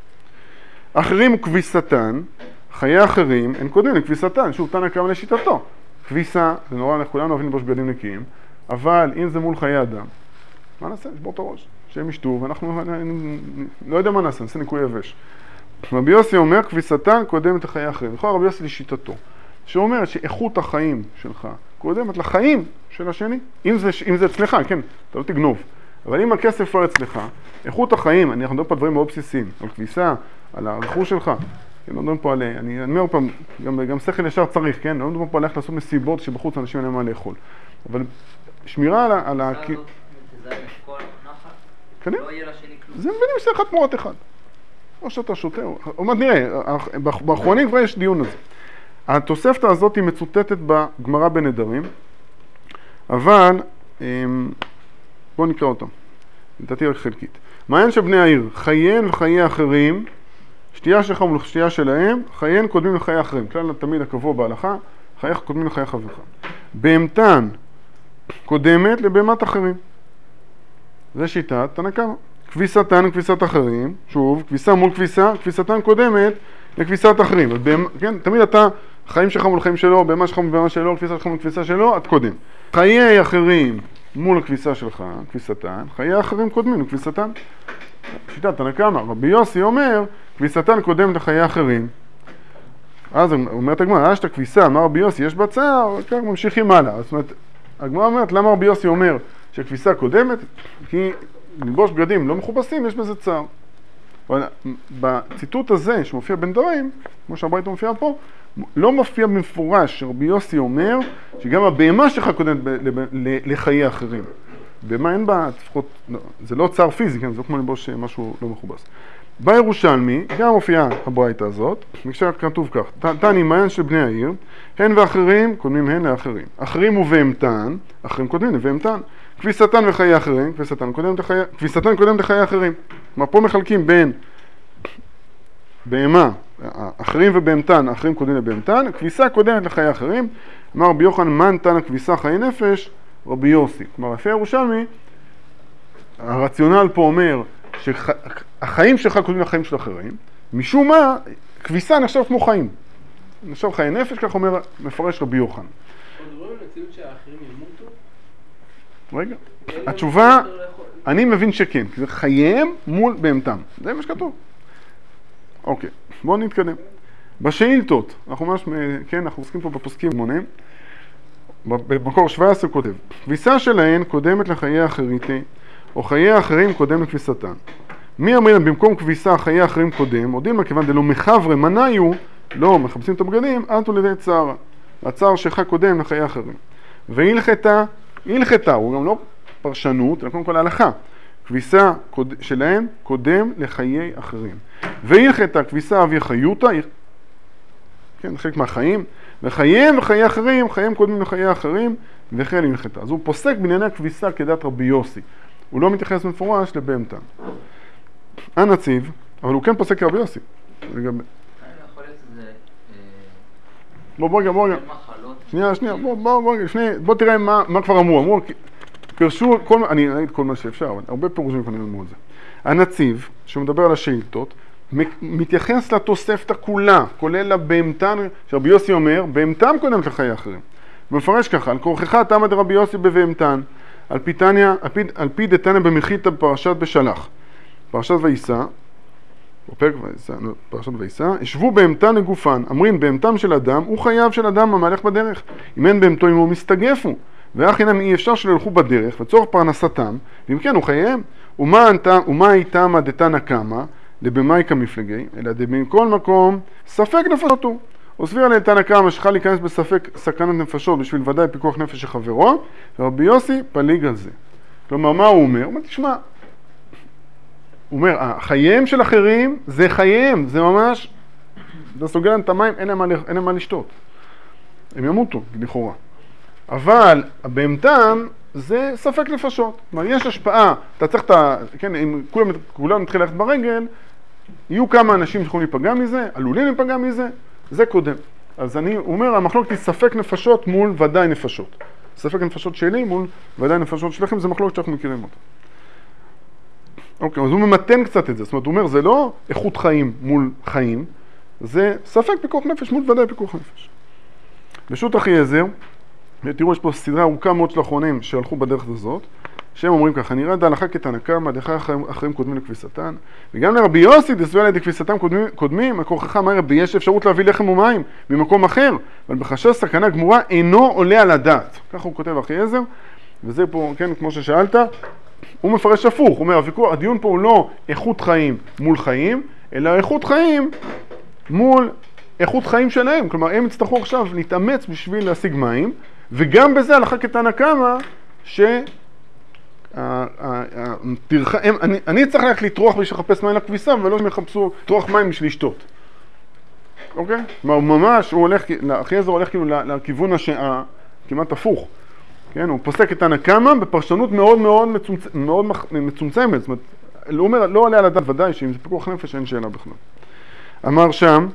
אחרים הוא כביסתן, חיי אחרים הם קודם לכביסתן, שוב תנא קמא לשיטתו. כביסה, זה נורא לכולנו אוהבים לבוש בגדים נקיים, אבל אם זה מול חיי אדם, מה נעשה? לשבור את הראש. שהם ישתו, ואנחנו לא יודע מה נעשה, נעשה ניקוי יבש. רבי יוסי אומר, כביסתן קודמת לחיי אחרים. יכול רבי יוסי לשיטתו, שאומר שאיכות החיים שלך קודמת לחיים של השני. אם זה, אם זה אצלך, כן, אתה לא תגנוב. אבל אם הכסף לא אצלך, איכות החיים, אני אנחנו מדברים פה דברים מאוד בסיסיים, על כביסה, על הרכוש שלך, כן, לא מדברים פה על, אני אומר פעם, גם, גם שכל ישר צריך, כן, לא מדברים פה על איך לעשות מסיבות שבחוץ אנשים אין להם מה לאכול. אבל שמירה על ה... על ה... כן, זה מבינים שזה אחד תמורת אחד. או שאתה שותה, או מה נראה, באחרונים כבר יש דיון הזה. התוספתא הזאת היא מצוטטת בגמרא בנדרים, אבל בואו נקרא אותם, נתתי רק חלקית. מעיין של בני העיר, חייהם וחיי אחרים, שתייה שלך מול שתייה שלהם, חייהם קודמים לחיי אחרים. כלל תמיד הקבוע בהלכה, חייך קודמים לחיי חברך. בהמתן קודמת לבהמת אחרים. זה שיטת תנא קמא. כביסתן כביסת אחרים, שוב, כביסה מול כביסה, כביסתן קודמת לכביסת אחרים. כן, תמיד אתה, חיים שלך מול חיים שלו, בהמה שלך מול בהמה שלו, כביסה שלך מול כביסה שלו, את קודם. חיי אחרים מול הכביסה שלך, כביסתן, חיי אחרים קודמים לכביסתן. שיטת תנא קמא. רבי יוסי אומר, כביסתן קודמת לחיי אחרים. אז אומרת הגמרא, יש את הכביסה, אמר רבי יוסי, יש בה צער, כך ממשיכים הלאה. זאת אומרת, הגמרא אומרת, למה רבי יוסי אומר שהכביסה קודמת? כי ללבוש בגדים לא מכובסים, יש בזה צער. אבל בציטוט הזה שמופיע בנדרים, כמו שהברייתא מופיע פה, לא מופיע במפורש שרבי יוסי אומר שגם הבהמה שלך קודמת לחיי אחרים. בהמה אין בה, לפחות, זה לא צער פיזי, כן? זה לא כמו ללבוש משהו לא מכובס. בירושלמי, גם מופיעה הברייתא הזאת, כתוב כך, תני מעיין של בני העיר, הן ואחרים קודמים הן לאחרים. אחרים ובהמתן, אחרים קודמים לבהמתן. כביסתן וחיי אחרים, כביסתן קודמת לחיי, כביסתן קודמת לחיי אחרים. כלומר, פה מחלקים בין בהמה, אחרים ובהמתן, אחרים קודמים לבהמתן, כביסה קודמת לחיי אחרים. אמר רבי יוחנן, מן תנא כביסה חיי נפש, רבי יוסי. כלומר, לפי הירושלמי, הרציונל פה אומר שהחיים שלך קודמים לחיים של אחרים, משום מה, כביסה נחשב כמו חיים. נחשב חיי נפש, כך אומר, מפרש רבי יוחנן. עוד רואים לציאות שהאחרים ימותו? רגע. התשובה, אני מבין שכן, כי זה חייהם מול בהמתם. זה מה שכתוב. אוקיי, בואו נתקדם. בשאילתות, אנחנו ממש, כן, אנחנו עוסקים פה בפוסקים מונים. במקור שבע עשרה כותב, כביסה שלהן קודמת לחיי האחריתי, או חיי האחרים קודם לכביסתן. מי אמרינן במקום כביסה חיי האחרים קודם, או דילמה כיוון דלא מחברי מניו, לא מחפשים את הבגדים, עטו לידי צער. הצער שלך קודם לחיי האחרים. והלכתה, הלכתה, הוא גם לא פרשנות, אלא קודם כל ההלכה. כביסה קוד... שלהן קודם לחיי אחרים. והלכתה כביסה אבי חיותה, כן, חלק מהחיים, וחייהם וחיי אחרים, חייהם קודמים לחיי האחרים, וכן הלכתה. אז הוא פוסק בענייני הכביסה כדת רבי יוסי. הוא לא מתייחס מפורש לבהמתן. הנציב, אבל הוא כן פוסק כרבי יוסי. לגבי... בוא, בוא, בוא, בוא, שנייה, שנייה, בוא, בוא, בוא, שנייה, בוא תראה מה, מה כבר אמרו. אמרו, פרשו, כל, אני אגיד כל מה שאפשר, אבל הרבה פירושים יכולים ללמוד את זה. הנציב, שמדבר על השאילתות, מתייחס לתוספתא כולה, כולל הבהמתן, שרבי יוסי אומר, בהמתם קודם לחיי אחרים. ומפרש ככה, על כורכך תמא דרבי יוסי בבהמתן, על פי תניא, על פי, על פי דתניא במחיתא בפרשת בשלח. פרשת וישא, בפרק וישא, פרשת וישא, ישבו בהמתן לגופן, אמרים בהמתם של אדם, הוא חייו של אדם המהלך בדרך. אם אין בהמתו עמו מסתגפו, ואך אינם אי אפשר שלא ילכו בדרך, וצורך פרנסתם, ואם כן הוא חייהם. ומה, ומה הייתה דתנא קמא, לבמאי כמפלגי, אלא דבכל מקום ספק נפשות הוא. הוא סביר על תנא קמא שחל להיכנס בספק סכנת נפשות בשביל ודאי פיקוח נפש של חברו, ורבי יוסי פליג על זה. כלומר, מה הוא אומר? הוא אומר, תשמע, הוא אומר, חייהם של אחרים זה חייהם, זה ממש, זה סוגר להם את המים, אין להם מה, אין להם מה לשתות. הם ימותו, לכאורה. אבל בהמתם זה ספק נפשות. זאת אומרת, יש השפעה, אתה צריך את ה... כן, אם כולם, כולם נתחיל ללכת ברגל, יהיו כמה אנשים שיכולים להיפגע מזה, עלולים להיפגע מזה, זה קודם. אז אני אומר, המחלוקת היא ספק נפשות מול ודאי נפשות. ספק נפשות שלי מול ודאי נפשות שלכם, זה מחלוקת שאנחנו מכירים אותה. אוקיי, אז הוא ממתן קצת את זה. זאת אומרת, הוא אומר, זה לא איכות חיים מול חיים, זה ספק פיקוח נפש מול ודאי פיקוח נפש. בשו"ת אחיעזר, תראו, יש פה סדרה ארוכה מאוד של אחרונים שהלכו בדרך הזאת, שהם אומרים ככה, נראה דהלכה כתנא קמא, דהלכה אחרים קודמים לכביסתן, וגם לרבי יוסי דסבר על ידי כביסתם קודמים, קודמים הכורכך מה רבי, יש אפשרות להביא לחם ומים ממקום אחר, אבל בחשש סכנה גמורה אינו עולה על הדעת. ככה הוא כותב אחיעזר, וזה פה, כן, כמו ששאלת, הוא מפרש הפוך, הוא אומר, הוויכוח, הדיון פה הוא לא איכות חיים מול חיים, אלא איכות חיים מול איכות חיים שלהם. כלומר, הם יצטרכו עכשיו להתאמץ בשביל להשיג מים, וגם בזה הלכה כתנא קמא, ש... אני צריך ללכת לטרוח בשביל לחפש מים לכביסה, ולא שהם יחפשו טרוח מים בשביל לשתות. אוקיי? ממש, הוא הולך, אחיעזר הולך כאילו לכיוון כמעט הפוך. כן, הוא פוסק את תנא קמא בפרשנות מאוד מאוד מצומצמת. זאת אומרת, הוא אומר, לא עולה על הדעת ודאי, שאם זה פיקוח נפש אין שאלה בכלל. אמר שם,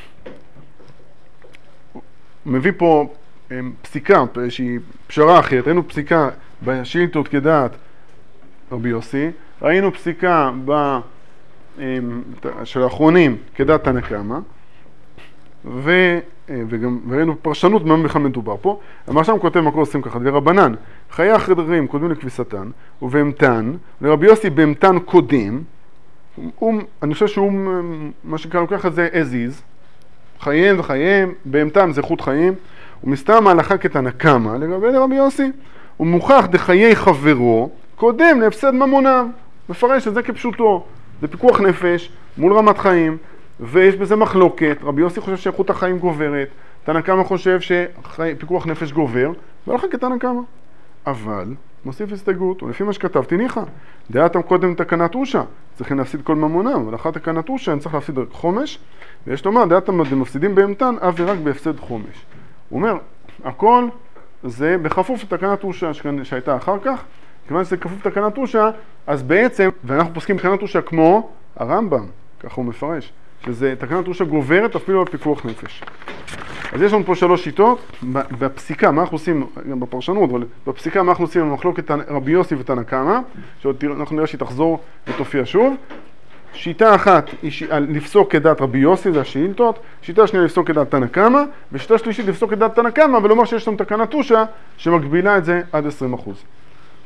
הוא מביא פה פסיקה, שהיא פשרה אחרת, ראינו פסיקה בשאילתות כדעת רבי יוסי, ראינו פסיקה ב... של האחרונים כדעת תנא קמא, ו... וגם ראינו פרשנות מה בכלל מדובר פה. אמר שם כותב מקור עושים ככה, לרבנן, חיי אחרים קודמים לכביסתן, ובהמתן, לרבי יוסי בהמתן קודם, הוא, אני חושב שהוא, מה שקראנו ככה זה as is, חייהם וחייהם, בהמתם זה איכות חיים, ומסתם ההלכה כתנא קמא, לגבי לרבי יוסי, הוא מוכח דחיי חברו, קודם להפסד ממוניו, מפרש את זה כפשוטו, זה פיקוח נפש מול רמת חיים, ויש בזה מחלוקת. רבי יוסי חושב שאיכות החיים גוברת, תנא קמא חושב שפיקוח נפש גובר, והלכה כתנא קמא. אבל, מוסיף הסתייגות, ולפי מה שכתבתי ניחא, דעתם קודם תקנת אושה, צריכים להפסיד כל ממונם, אבל אחת תקנת אושה אני צריך להפסיד רק חומש, ויש לומר, דעתם מפסידים בהמתן, אף ורק בהפסד חומש. הוא אומר, הכל זה בכפוף לתקנת אושה שהייתה אחר כך, כיוון שזה כפוף לתקנת אושה, אז בעצם, ואנחנו פוסקים תקנת אושה כמו הרמב"ם, ככה הוא מפרש, שזה תקנת אושה גוברת אפילו על פיקוח נפש. אז יש לנו פה שלוש שיטות, בפסיקה, מה אנחנו עושים, גם בפרשנות, אבל בפסיקה מה אנחנו עושים במחלוקת רבי יוסי ותנא קמא, שאנחנו נראה שהיא תחזור ותופיע שוב. שיטה אחת היא לפסוק כדעת רבי יוסי, זה השאילתות, שיטה שנייה לפסוק כדעת תנא קמא, ושיטה שלישית לפסוק כדעת תנא קמא, ולומר שיש לנו תקנת אושה שמגבילה את זה עד עשרים אחוז.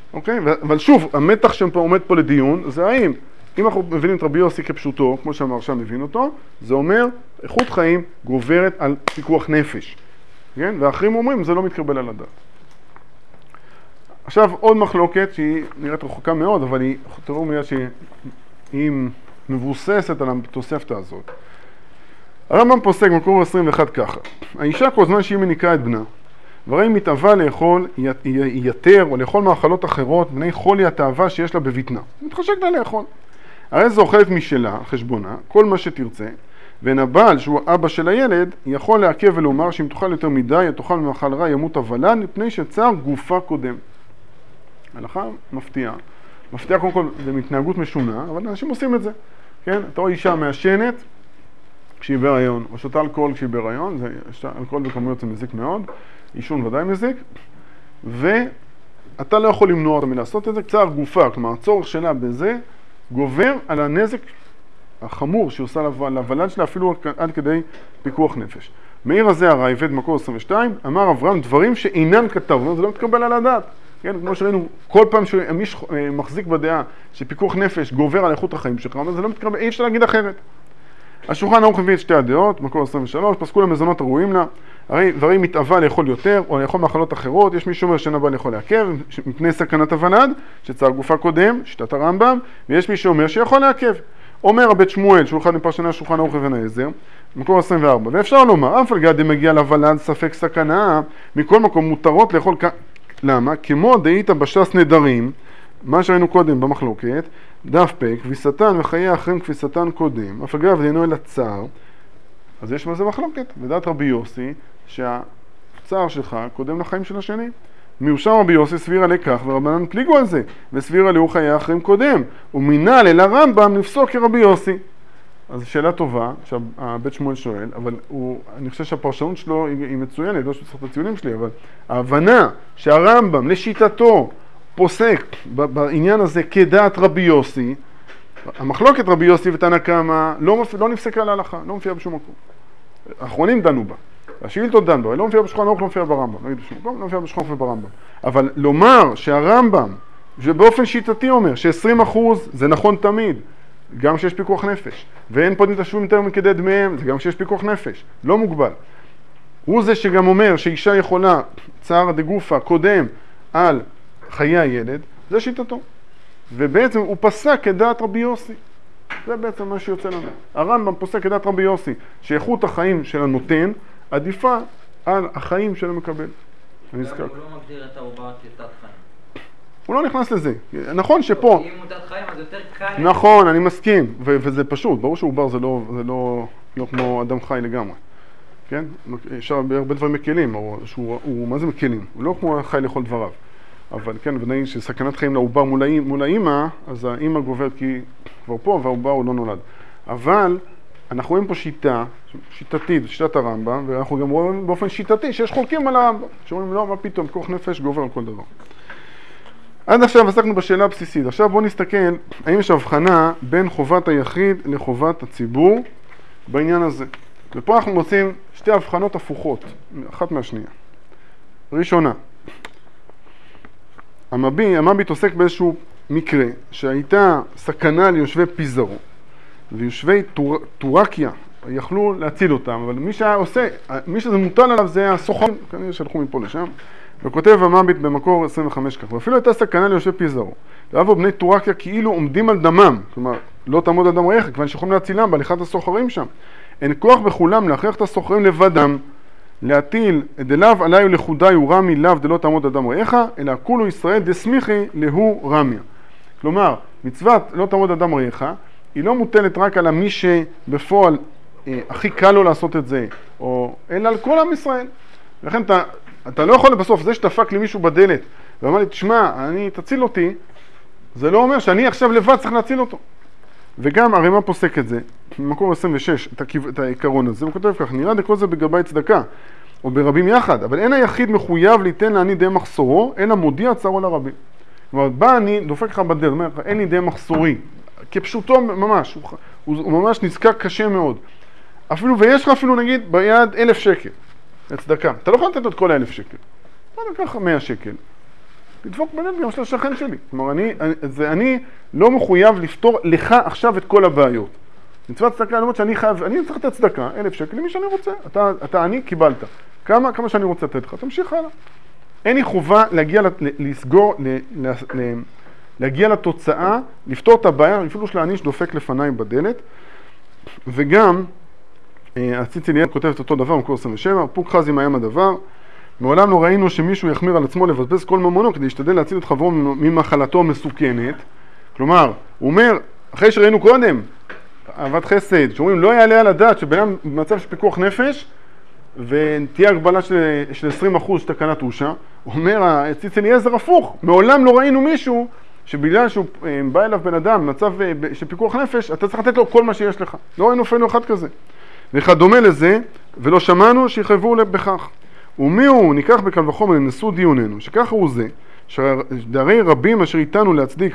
אוקיי? אבל שוב, המתח שעומד פה לדיון, זה האם, אם אנחנו מבינים את רבי יוסי כפשוטו, כמו שהמהרש"ם מבין אותו, זה אומר, איכות חיים גוברת על פיקוח נפש. כן? ואחרים אומרים, זה לא מתקבל על הדעת. עכשיו, עוד מחלוקת שהיא נראית רחוקה מאוד, אבל היא, תראו מיד שהיא מבוססת על התוספתא הזאת. הרמב"ם פוסק מקור עשרים ואחת ככה, האישה כל זמן שהיא מניקה את בנה, והרי היא מתאווה לאכול יתר או לאכול מאכלות אחרות, בני חולי התאווה שיש לה בבטנה. מתחשק לה לאכול. הרי זו אוכלת משלה, חשבונה, כל מה שתרצה, ואין הבעל שהוא אבא של הילד, יכול לעכב ולומר שאם תאכל יותר מדי, תאכל מאכל רע, ימות הוולד, מפני שצער גופה קודם. הלכה מפתיעה. מפתיעה קודם כל זה מתנהגות משונה, אבל אנשים עושים את זה. כן? אתה רואה אישה מעשנת כשהיא בהיריון, או שותה אלכוהול כשהיא בהיריון, זה, אלכוהול בכמויות זה מזיק מאוד, עישון ודאי מזיק, ואתה לא יכול למנוע אותה מלעשות את זה, צער גופה, כלומר הצורך שלה בזה גובר על הנזק החמור שהיא עושה לוולד שלה, אפילו עד כדי פיקוח נפש. מאיר הזה הרייבד, מקור עשרים ושתיים, אמר אברהם דברים שאינן כתבנו, זה לא מתקבל על הדעת. כן, כמו שראינו, כל פעם שמיש מחזיק בדעה שפיקוח נפש גובר על איכות החיים שלך, זה לא מתקבל, אי אפשר להגיד אחרת. השולחן ערוך הביא את שתי הדעות, מקור עשרים ושלוש, פסקו למזונות הראויים לה, הרי והרי מתאווה לאכול יותר או לאכול מאכלות אחרות, יש מי שאומר שאין הבא לאכול לעכב, מפני סכנת הוולד, שצער גופה קודם, שיטת הרמב"ם, ויש מי שאומר שיכול לעכב. אומר הבית שמואל, שהוא אחד מפרשני השולחן ערוך אבן העזר, מקור עשרים וארבע, ואפשר לומר, אף על גד מגיע לוולד ספק סכנה, מכל מקום מותרות לאכול, למה? כמו דאית בש"ס נדרים, מה שראינו קודם במחלוקת, דף פק, כביסתן וחיי אחרים כביסתן קודם, אף אגב דינו אל הצער, אז יש בזה מחלוקת, ודעת רבי יוסי, שהצער שלך קודם לחיים של השני. מיושב רבי יוסי סבירה לכך, ורבנן פליגו על זה, וסבירה לאו חיי אחרים קודם, ומינל אל הרמב"ם לפסוק כרבי יוסי. אז שאלה טובה, שהבית שמואל שואל, אבל הוא, אני חושב שהפרשנות שלו היא, היא מצוינת, לא שצריך את הציונים שלי, אבל ההבנה שהרמב"ם לשיטתו פוסק בעניין הזה כדעת רבי יוסי, המחלוקת רבי יוסי ותנא קמא לא, לא נפסקה להלכה, לא מופיעה בשום מקום. האחרונים דנו בה, השאילתות דנו בה, לא מופיעה בשולחן ערוך, לא מופיעה ברמב"ם, לא בשום מקום, לא מופיעה בשולחן ערוך וברמב"ם. אבל לומר שהרמב"ם, שבאופן שיטתי אומר ש-עשרים אחוז זה נכון תמיד, גם כשיש פיקוח נפש, ואין פה תשלום יותר מכדי דמיהם, זה גם כשיש פיקוח נפש, לא מוגבל. הוא זה שגם אומר שאישה יכולה צער דגופה קודם על חיי הילד, זה שיטתו. ובעצם הוא פסק כדעת רבי יוסי. זה בעצם מה שיוצא לנו. הרמב"ם פוסק כדעת רבי יוסי, שאיכות החיים של הנותן עדיפה על החיים של המקבל. הוא לא מגדיר את העובר כתת חיים. הוא לא נכנס לזה. נכון שפה... אם הוא תת חיים אז יותר קל... נכון, אני מסכים. וזה פשוט. ברור שעובר זה לא, זה לא, לא כמו אדם חי לגמרי. כן? אפשר הרבה דברים מקלים, שהוא, הוא, מה זה מקלים? הוא לא כמו חי לכל דבריו. אבל כן, ודאי שסכנת חיים לעובר מול, מול האמא, אז האמא גוברת כי כבר פה והעובר הוא לא נולד. אבל אנחנו רואים פה שיטה, שיטתית, שיטת הרמב"ם, ואנחנו גם רואים באופן שיטתי שיש חולקים על הרמב"ם, שאומרים לא, מה פתאום, כוח נפש גובר על כל דבר. עד עכשיו עסקנו בשאלה הבסיסית. עכשיו בואו נסתכל האם יש הבחנה בין חובת היחיד לחובת הציבור בעניין הזה. ופה אנחנו מוצאים שתי הבחנות הפוכות, אחת מהשנייה. ראשונה, המביט, המביט עוסק באיזשהו מקרה שהייתה סכנה ליושבי פיזרו, ויושבי טור, טורקיה יכלו להציל אותם, אבל מי שהיה עושה, מי שזה מוטל עליו זה הסוחרים, כנראה שהלכו מפה לשם, וכותב המביט במקור עשרים וחמש כך, ואפילו הייתה סכנה ליושבי פיזרו, ואבו בני טורקיה כאילו עומדים על דמם, כלומר לא תעמוד על דם רעך, כיוון שיכולים להצילם בהליכת הסוחרים שם. אין כוח בכולם להכריח את הסוחרים לבדם, להטיל דלאו עליי ולחודי הוא רמי לאו דלא תעמוד אדם רעך, אלא כולו ישראל דסמיכי להוא רמיה. כלומר, מצוות לא תעמוד אדם רעך, היא לא מוטלת רק על מי שבפועל אה, הכי קל לו לעשות את זה, או, אלא על כל עם ישראל. לכן אתה, אתה לא יכול בסוף, זה שדפק למישהו בדלת, ואמר לי, תשמע, אני תציל אותי, זה לא אומר שאני עכשיו לבד צריך להציל אותו. וגם הרמ"א פוסק את זה, במקור עשרים ושש, את, הכיו... את העיקרון הזה, הוא כותב כך, נראה דכל זה בגבי צדקה, או ברבים יחד, אבל אין היחיד מחויב ליתן לעני די מחסורו, אלא מודיע צערו לרבים. זאת אומרת, בא אני, דופק לך בדלת, אומר לך, אין לי די מחסורי, כפשוטו ממש, הוא, הוא, הוא ממש נזקק קשה מאוד. אפילו, ויש לך אפילו נגיד ביד אלף שקל, לצדקה, אתה לא יכול לתת את כל האלף שקל, אתה לקח מאה שקל, תדפוק בדלת גם של השכן שלי. כלומר, אני, זה, אני לא מחויב לפתור לך עכשיו את כל הבעיות. מצוות צדקה, למרות שאני חייב, אני צריך לתת צדקה, אלף שקל, למי שאני רוצה. אתה, אתה, אני קיבלת. כמה, כמה שאני רוצה לתת לך, תמשיך הלאה. אין לי חובה להגיע, לסגור, להגיע לתוצאה, לפתור את הבעיה, אפילו של העני שדופק לפניי בדלת. וגם, הציצי ליאל כותבת אותו דבר, מקור עשרים ושבע, פוק חזי מהם הדבר. מעולם לא ראינו שמישהו יחמיר על עצמו לבזבז כל ממונו כדי להשתדל להציל את חברו ממחלתו המסוכנת. כלומר, הוא אומר, אחרי שראינו קודם, אהבת חסד, שאומרים לא יעלה על הדעת שבינם במצב של פיקוח נפש ותהיה הגבלה של, של עשרים אחוז תקנת אושה, הוא אומר, הציץ אליעזר הפוך, מעולם לא ראינו מישהו שבגלל שהוא בא אליו בן אדם במצב של פיקוח נפש, אתה צריך לתת לו כל מה שיש לך. לא ראינו אפילו אחד כזה. וכדומה לזה, ולא שמענו שיחייבו בכך. ומי הוא ניקח בקל וחומר לנסות דיוננו, שככה הוא זה, שהרי רבים אשר איתנו להצדיק,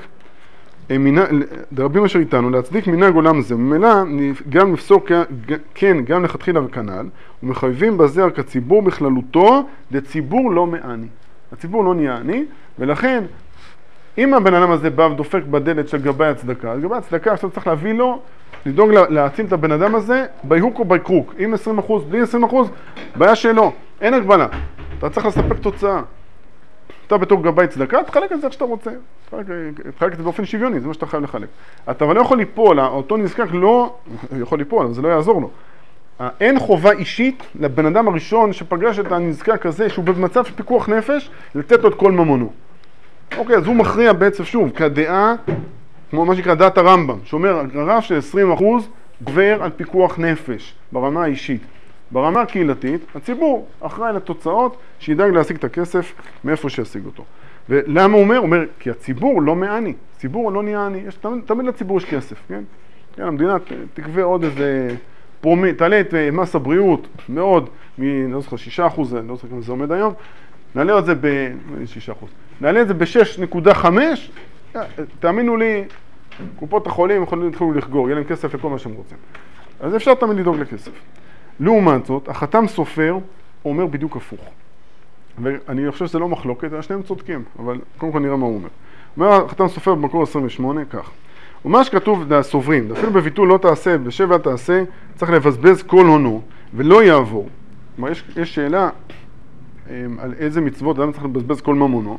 רבים אשר איתנו להצדיק מנהג עולם זה, וממילא גם לפסוק כן, גם לכתחילה וכנ"ל, ומחייבים בזה כציבור בכללותו, דציבור לא מעני. הציבור לא נהיה עני, ולכן, אם הבן אדם הזה בא ודופק בדלת של גבי הצדקה, אז גבי הצדקה עכשיו צריך להביא לו, לדאוג להציל את הבן אדם הזה, ביהוק או ביקרוק, עם עשרים אחוז, בלי עשרים אחוז, בעיה שלו, אין הגבלה. אתה צריך לספק תוצאה. אתה בתור גבי צדקה, תחלק את זה איך שאתה רוצה. תחלק את זה באופן שוויוני, זה מה שאתה חייב לחלק. אתה אבל לא יכול ליפול, אותו נזקק לא יכול ליפול, אבל זה לא יעזור לו. אין חובה אישית לבן אדם הראשון שפגש את הנזקק הזה, שהוא במצב של פיקוח נפש, לתת לו את כל ממונו. אוקיי, אז הוא מכריע בעצם שוב, כדעה, כמו מה שנקרא דעת הרמב"ם, שאומר, הרף של עשרים אחוז גבר על פיקוח נפש, ברמה האישית. ברמה הקהילתית, הציבור אחראי לתוצאות שידאג להשיג את הכסף מאיפה שישיג אותו. ולמה הוא אומר? הוא אומר, כי הציבור לא מעני, הציבור לא נהיה עני, יש, תמיד, תמיד לציבור יש כסף, כן? כן, המדינה תקווה עוד איזה פרומי, תעלה את מס הבריאות מאוד, מ, לא זוכר, שישה אחוז, לא זוכר כמה זה עומד היום, נעלה את זה ב... שישה אחוז. נעלה את זה ב-שש נקודה חמש, תאמינו לי, קופות החולים יכולים להתחילו לחגור, יהיה להם כסף לכל מה שהם רוצים. אז אפשר תמיד לדאוג לכסף. לעומת זאת, החתם סופר אומר בדיוק הפוך. ואני חושב שזה לא מחלוקת, שניהם צודקים, אבל קודם כל נראה מה הוא אומר. אומר החתם סופר במקור עשרים ושמונה, כך. ומה שכתוב לסוברים, אפילו בביטול לא תעשה, בשבע תעשה, צריך לבזבז כל הונו, ולא יעבור. כלומר, יש, יש שאלה על איזה מצוות אדם צריך לבזבז כל ממונו.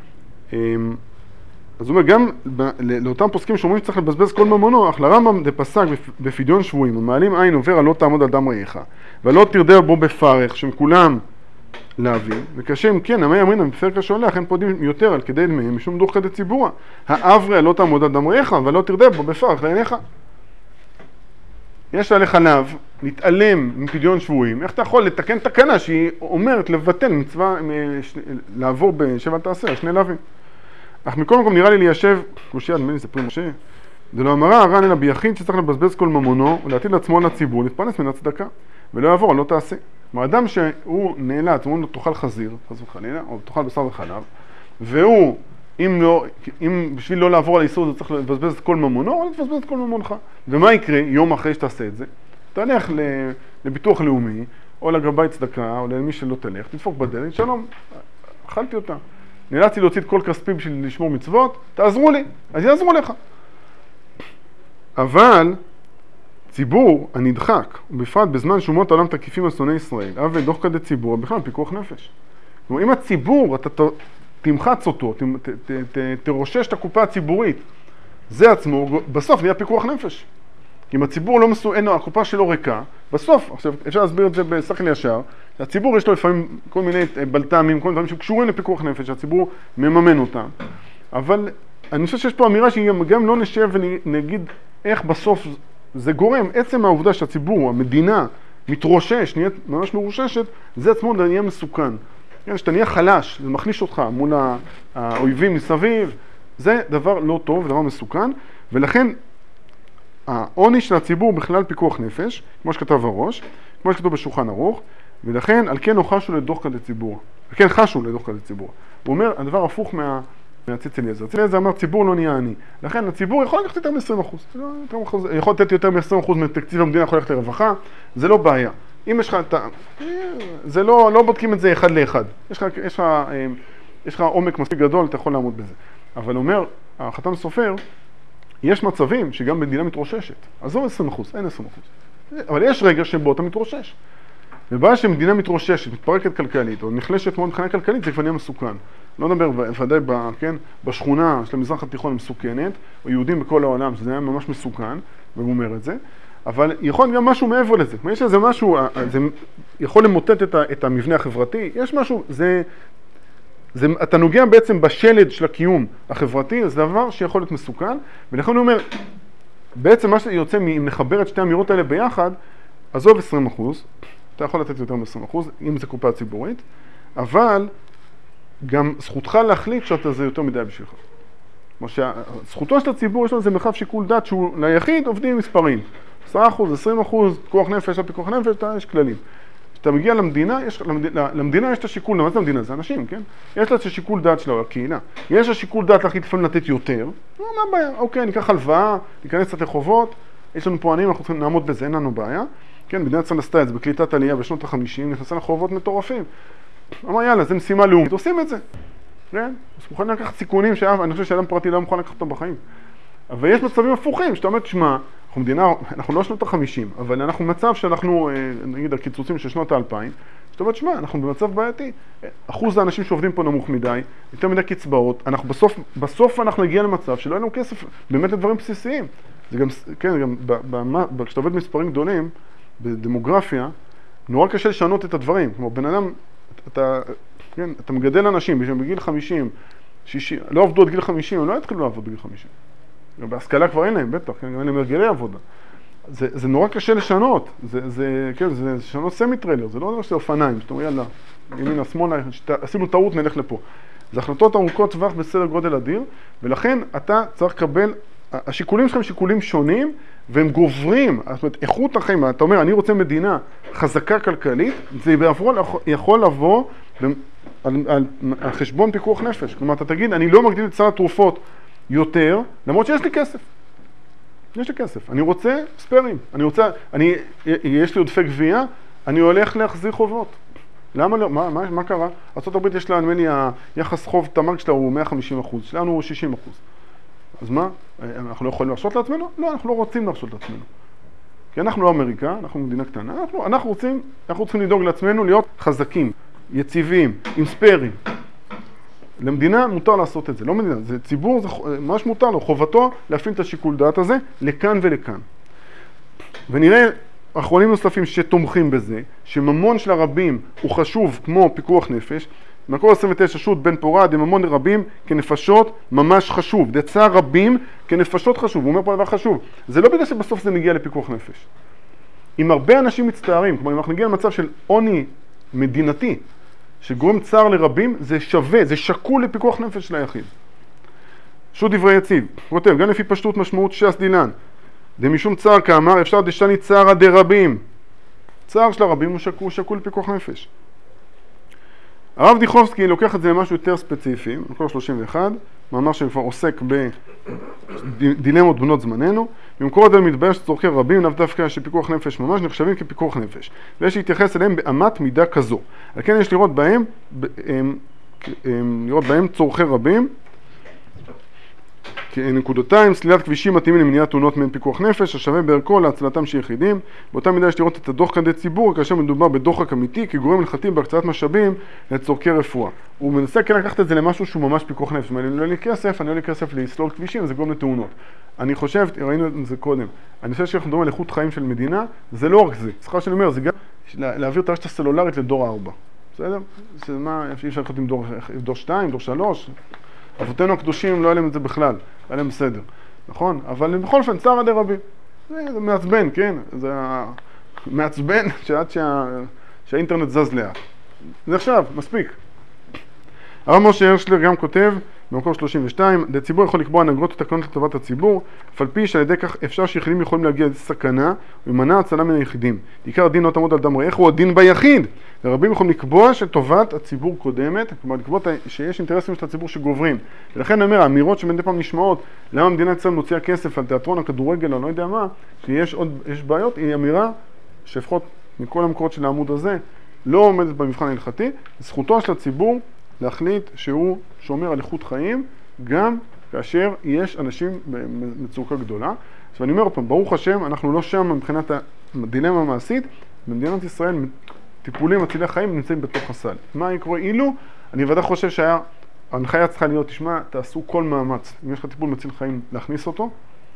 אז הוא אומר, גם לאותם פוסקים שאומרים שצריך לבזבז כל ממונו, אך לרמב"ם דפסק בפדיון שבויים, ומעלים עין עובר, לא תעמוד על דם רעך, ולא תרדה בו בפרך, שכולם להביא, וכשם כן, המי אמרינא בפרק השולח, אין פודים יותר על כדי דמיהם, משום דוחא דציבורא. האברא לא תעמוד על דם רעך, ולא תרדה בו בפרך לעיניך. יש עליך לאו, להתעלם מפדיון שבויים, איך אתה יכול לתקן תקנה שהיא אומרת לבטל מצווה, לעבור בשבע תעשה, שני לאווים. אך מכל מקום נראה לי ליישב, קושייה, נדמה לי ספרי משה, זה לא אמרה הר"ן אלא ביחיד שצריך לבזבז כל ממונו ולהטיל עצמו לציבור, להתפרנס מן הצדקה, ולא יעבור, לא תעשה. כלומר, אדם שהוא נאלץ, אומרים לו תאכל חזיר, חס וחלילה, או תאכל בשר וחלב, והוא, אם לא, אם בשביל לא לעבור על האיסור זה צריך לבזבז את כל ממונו, או לבזבז את כל ממונך. ומה יקרה יום אחרי שתעשה את זה? תלך לביטוח לאומי, או לגבי צדקה, או למי שלא תלך, תדפוק בדלת, שלום, אכלתי אותה. נאלצתי להוציא את כל כספי בשביל לשמור מצוות, תעזרו לי, אז יעזרו לך. אבל ציבור הנדחק, ובפרט בזמן שומות העולם תקיפים על שונאי ישראל, אבל דוח כדי ציבור, בכלל פיקוח נפש. כלומר, אם הציבור, אתה תמחץ אותו, ת, ת, ת, ת, תרושש את הקופה הציבורית, זה עצמו, בסוף נהיה פיקוח נפש. אם הציבור לא מסו, אין, הקופה שלו ריקה, בסוף, עכשיו אפשר להסביר את זה בשכל ישר, הציבור יש לו לפעמים כל מיני בלטמים, כל מיני דברים שקשורים לפיקוח נפש, הציבור מממן אותם, אבל אני חושב שיש פה אמירה שהיא גם לא נשב ונגיד איך בסוף זה גורם, עצם העובדה שהציבור, המדינה, מתרושש, נהיית ממש מרוששת, זה עצמו נהיה מסוכן. שאתה נהיה חלש, זה מחליש אותך מול האויבים מסביב, זה דבר לא טוב, דבר מסוכן, ולכן העוני של הציבור בכלל פיקוח נפש, כמו שכתב הראש, כמו שכתוב בשולחן ערוך, ולכן על כן לא חשו לדוח כדי ציבור. על כן חשו לדוח כדי ציבור. הוא אומר, הדבר הפוך מה, מהציץ אליעזר. ציץ אליעזר אמר, ציבור לא נהיה עני. לכן הציבור יכול לקחת יותר מ-עשרים אחוז. יכול לתת יותר מ-עשרים אחוז מתקציב המדינה, יכול ללכת לרווחה, זה לא בעיה. אם יש לך, זה לא, לא בודקים את זה אחד לאחד. יש לך, יש לך יש לך עומק מספיק גדול, אתה יכול לעמוד בזה. אבל אומר, החתם סופר, יש מצבים שגם במדינה מתרוששת. עזוב עשרים אחוז, אין עשרים אחוז. אבל יש רגע שבו אתה מתרושש. ובעיה שמדינה מתרוששת, מתפרקת כלכלית, או נחלשת מאוד מבחינה כלכלית, זה כבר נהיה מסוכן. לא נדבר ודאי כן, בשכונה של המזרח התיכון מסוכנת, או יהודים בכל העולם, שזה היה ממש מסוכן, והוא אומר את זה, אבל יכול גם משהו מעבר לזה. יש איזה משהו, זה יכול למוטט את, את המבנה החברתי, יש משהו, זה, זה, אתה נוגע בעצם בשלד של הקיום החברתי, זה דבר שיכול להיות מסוכן, ולכן הוא אומר, בעצם מה שיוצא, אם נחבר את שתי האמירות האלה ביחד, עזוב עשרים אחוז, אתה יכול לתת יותר מ-עשרים אחוז, אם זה קופה ציבורית, אבל גם זכותך להחליט שאתה זה יותר מדי בשבילך. כמו שזכותו של הציבור יש לו איזה מרחב שיקול דעת שהוא ליחיד עובדים עם מספרים. עשרה אחוז, עשרים אחוז, פיקוח נפש, פיקוח נפש, יש כללים. כשאתה מגיע למדינה, יש, למדינה, למדינה יש את השיקול, מה זה המדינה? זה אנשים, כן? יש לה את השיקול דעת שלו, הקהילה. יש השיקול דעת להחליט לפעמים לתת יותר, לא, מה הבעיה? אוקיי, ניקח הלוואה, ניכנס קצת לחובות, יש לנו פה עניים, אנחנו צריכים לעמוד בזה, אין לנו בעיה. כן, מדינת ישראל עשתה את זה בקליטת עלייה בשנות ה-חמישים, נכנסה לחובות מטורפים. אמר, יאללה, זה משימה לאומית, עושים את זה. כן? אז מוכנים לקחת סיכונים שאני חושב שאדם פרטי לא מוכן לקחת אותם בחיים. אבל יש מצבים הפוכים, שאתה אומר, תשמע, אנחנו מדינה, אנחנו לא שנות ה-חמישים, אבל אנחנו במצב שאנחנו, נגיד, הקיצוצים של שנות ה-אלפיים, שאתה אומר, תשמע, אנחנו במצב בעייתי. אחוז האנשים שעובדים פה נמוך מדי, יותר מדי קצבאות, אנחנו בסוף, בסוף אנחנו נגיע למצב שלא אין לנו כסף, באמת לדברים בסיסיים. זה גם, כן, גם, כשאתה עובד מספרים גדולים, בדמוגרפיה, נורא קשה לשנות את הדברים. כמו בן אדם, אתה, כן, אתה מגדל אנשים, בגיל חמישים, שישים, לא עבדו עד גיל חמישים, הם לא יתחילו לעבוד בגיל חמישים. בהשכלה כבר אין להם, בטח, כן, אין להם הרגלי עבודה. זה, זה נורא קשה לשנות. זה, זה, כן, זה לשנות סמי-טריילר, זה לא דבר שזה אופניים, שאתה אומר, יאללה, ימינה, שמאלה, עשינו טעות, נלך לפה. זה החלטות ארוכות טווח בסדר גודל אדיר, ולכן אתה צריך לקבל, השיקולים שלכם שיקולים שונים, והם גוברים, זאת אומרת, איכות החיים, אתה אומר, אני רוצה מדינה חזקה כלכלית, זה יכול לבוא על, על, על חשבון פיקוח נפש. כלומר, אתה תגיד, אני לא מגדיל את סל התרופות יותר, למרות שיש לי כסף. יש לי כסף. אני רוצה ספרים. אני רוצה, אני, יש לי עודפי גבייה, אני הולך להחזיר חובות. למה לא? מה, מה, מה קרה? ארצות הברית יש לה, נדמה לי, היחס חוב תמ"ג שלה הוא מאה וחמישים אחוז, שלנו הוא שישים אחוז. אז מה? אנחנו לא יכולים להרשות לעצמנו? לא, אנחנו לא רוצים להרשות לעצמנו. כי אנחנו לא אמריקה, אנחנו מדינה קטנה, אנחנו, אנחנו רוצים, אנחנו צריכים לדאוג לעצמנו להיות חזקים, יציבים, עם ספרים. למדינה מותר לעשות את זה, לא מדינה, זה ציבור, זה ממש מותר לו, חובתו להפעיל את השיקול דעת הזה לכאן ולכאן. ונראה אחרונים נוספים שתומכים בזה, שממון של הרבים הוא חשוב כמו פיקוח נפש, מקור עשרים ותשע שו"ת בן פורת, דממון לרבים כנפשות ממש חשוב, דצער רבים כנפשות חשוב, הוא אומר פה דבר חשוב, זה לא בגלל שבסוף זה נגיע לפיקוח נפש. אם הרבה אנשים מצטערים, כלומר אם אנחנו נגיע למצב של עוני מדינתי, שגורם צער לרבים, זה שווה, זה שקול לפיקוח נפש של היחיד. שו"ת דברי יציב, כותב, גם לפי פשטות משמעות ש"ס דילן, דמשום צער כאמר, אפשר דשני צער עדי רבים. צער של הרבים הוא שקול, שקול לפיקוח נפש. הרב דיכובסקי לוקח את זה למשהו יותר ספציפי, מקור שלושים ואחת, מאמר שכבר עוסק בדילמות בנות זמננו, במקורות האלה מתבהר שצורכי רבים, לאו דווקא שפיקוח נפש ממש נחשבים כפיקוח נפש, ויש להתייחס אליהם באמת מידה כזו. על כן יש לראות בהם, לראות בהם צורכי רבים, נקודותיים, סלילת כבישים מתאימים למניעת תאונות מעין פיקוח נפש, השווה בערכו להצלתם של יחידים. באותה מידה יש לראות את הדוח כדי ציבור, כאשר מדובר בדוחק אמיתי, כגורם הלכתי בהקצאת משאבים לצורכי רפואה. הוא מנסה כן לקחת את זה למשהו שהוא ממש פיקוח נפש. אם אני לא לי כסף, אני לא לי כסף לסלול כבישים, זה גורם לתאונות. אני חושב, ראינו את זה קודם, אני חושב שאנחנו מדברים על איכות חיים של מדינה, זה לא רק זה. סליחה שאני אומר, זה גם להעביר את הרשת הסלולרית לדור ארבע. בסדר? זה מה, אי אפשר ללכת עם דור, דור שתיים, דור שלוש. אבותינו הקדושים לא היה להם את זה בכלל, היה להם בסדר, נכון? אבל בכל אופן, צער עדי רבים. זה מעצבן, כן? זה מעצבן שעד שה... שהאינטרנט זז לאט. זה עכשיו, מספיק. הרב משה הרשלר גם כותב, במקור שלושים ושתיים, הציבור יכול לקבוע הנהגות ותקנות לטובת הציבור, אף על פי שעל ידי כך אפשר שיחידים יכולים להגיע לסכנה ומנע הצלה מן היחידים. עיקר הדין לא תעמוד על דם רעך, הוא הדין ביחיד. ורבים יכולים לקבוע שטובת הציבור קודמת, כלומר לקבוע שיש אינטרסים של הציבור שגוברים. ולכן אני אומר, האמירות שמדי פעם נשמעות, למה המדינה אצלנו מוציאה כסף על תיאטרון, הכדורגל, או לא יודע מה, שיש עוד, יש בעיות, היא אמירה שלפחות מכל המקורות של העמוד הזה, לא עומדת במבחן ההלכתי, זכותו של הציבור להחליט שהוא שומר על איכות חיים, גם כאשר יש אנשים במצוקה גדולה. ואני אומר פה, ברוך השם, אנחנו לא שם מבחינת הדילמה המעשית, במדינת ישראל טיפולים מצילי חיים נמצאים בתוך הסל. מה יקרה אילו? אני ודאי חושב שההנחיה צריכה להיות, תשמע, תעשו כל מאמץ. אם יש לך טיפול מציל חיים, להכניס אותו.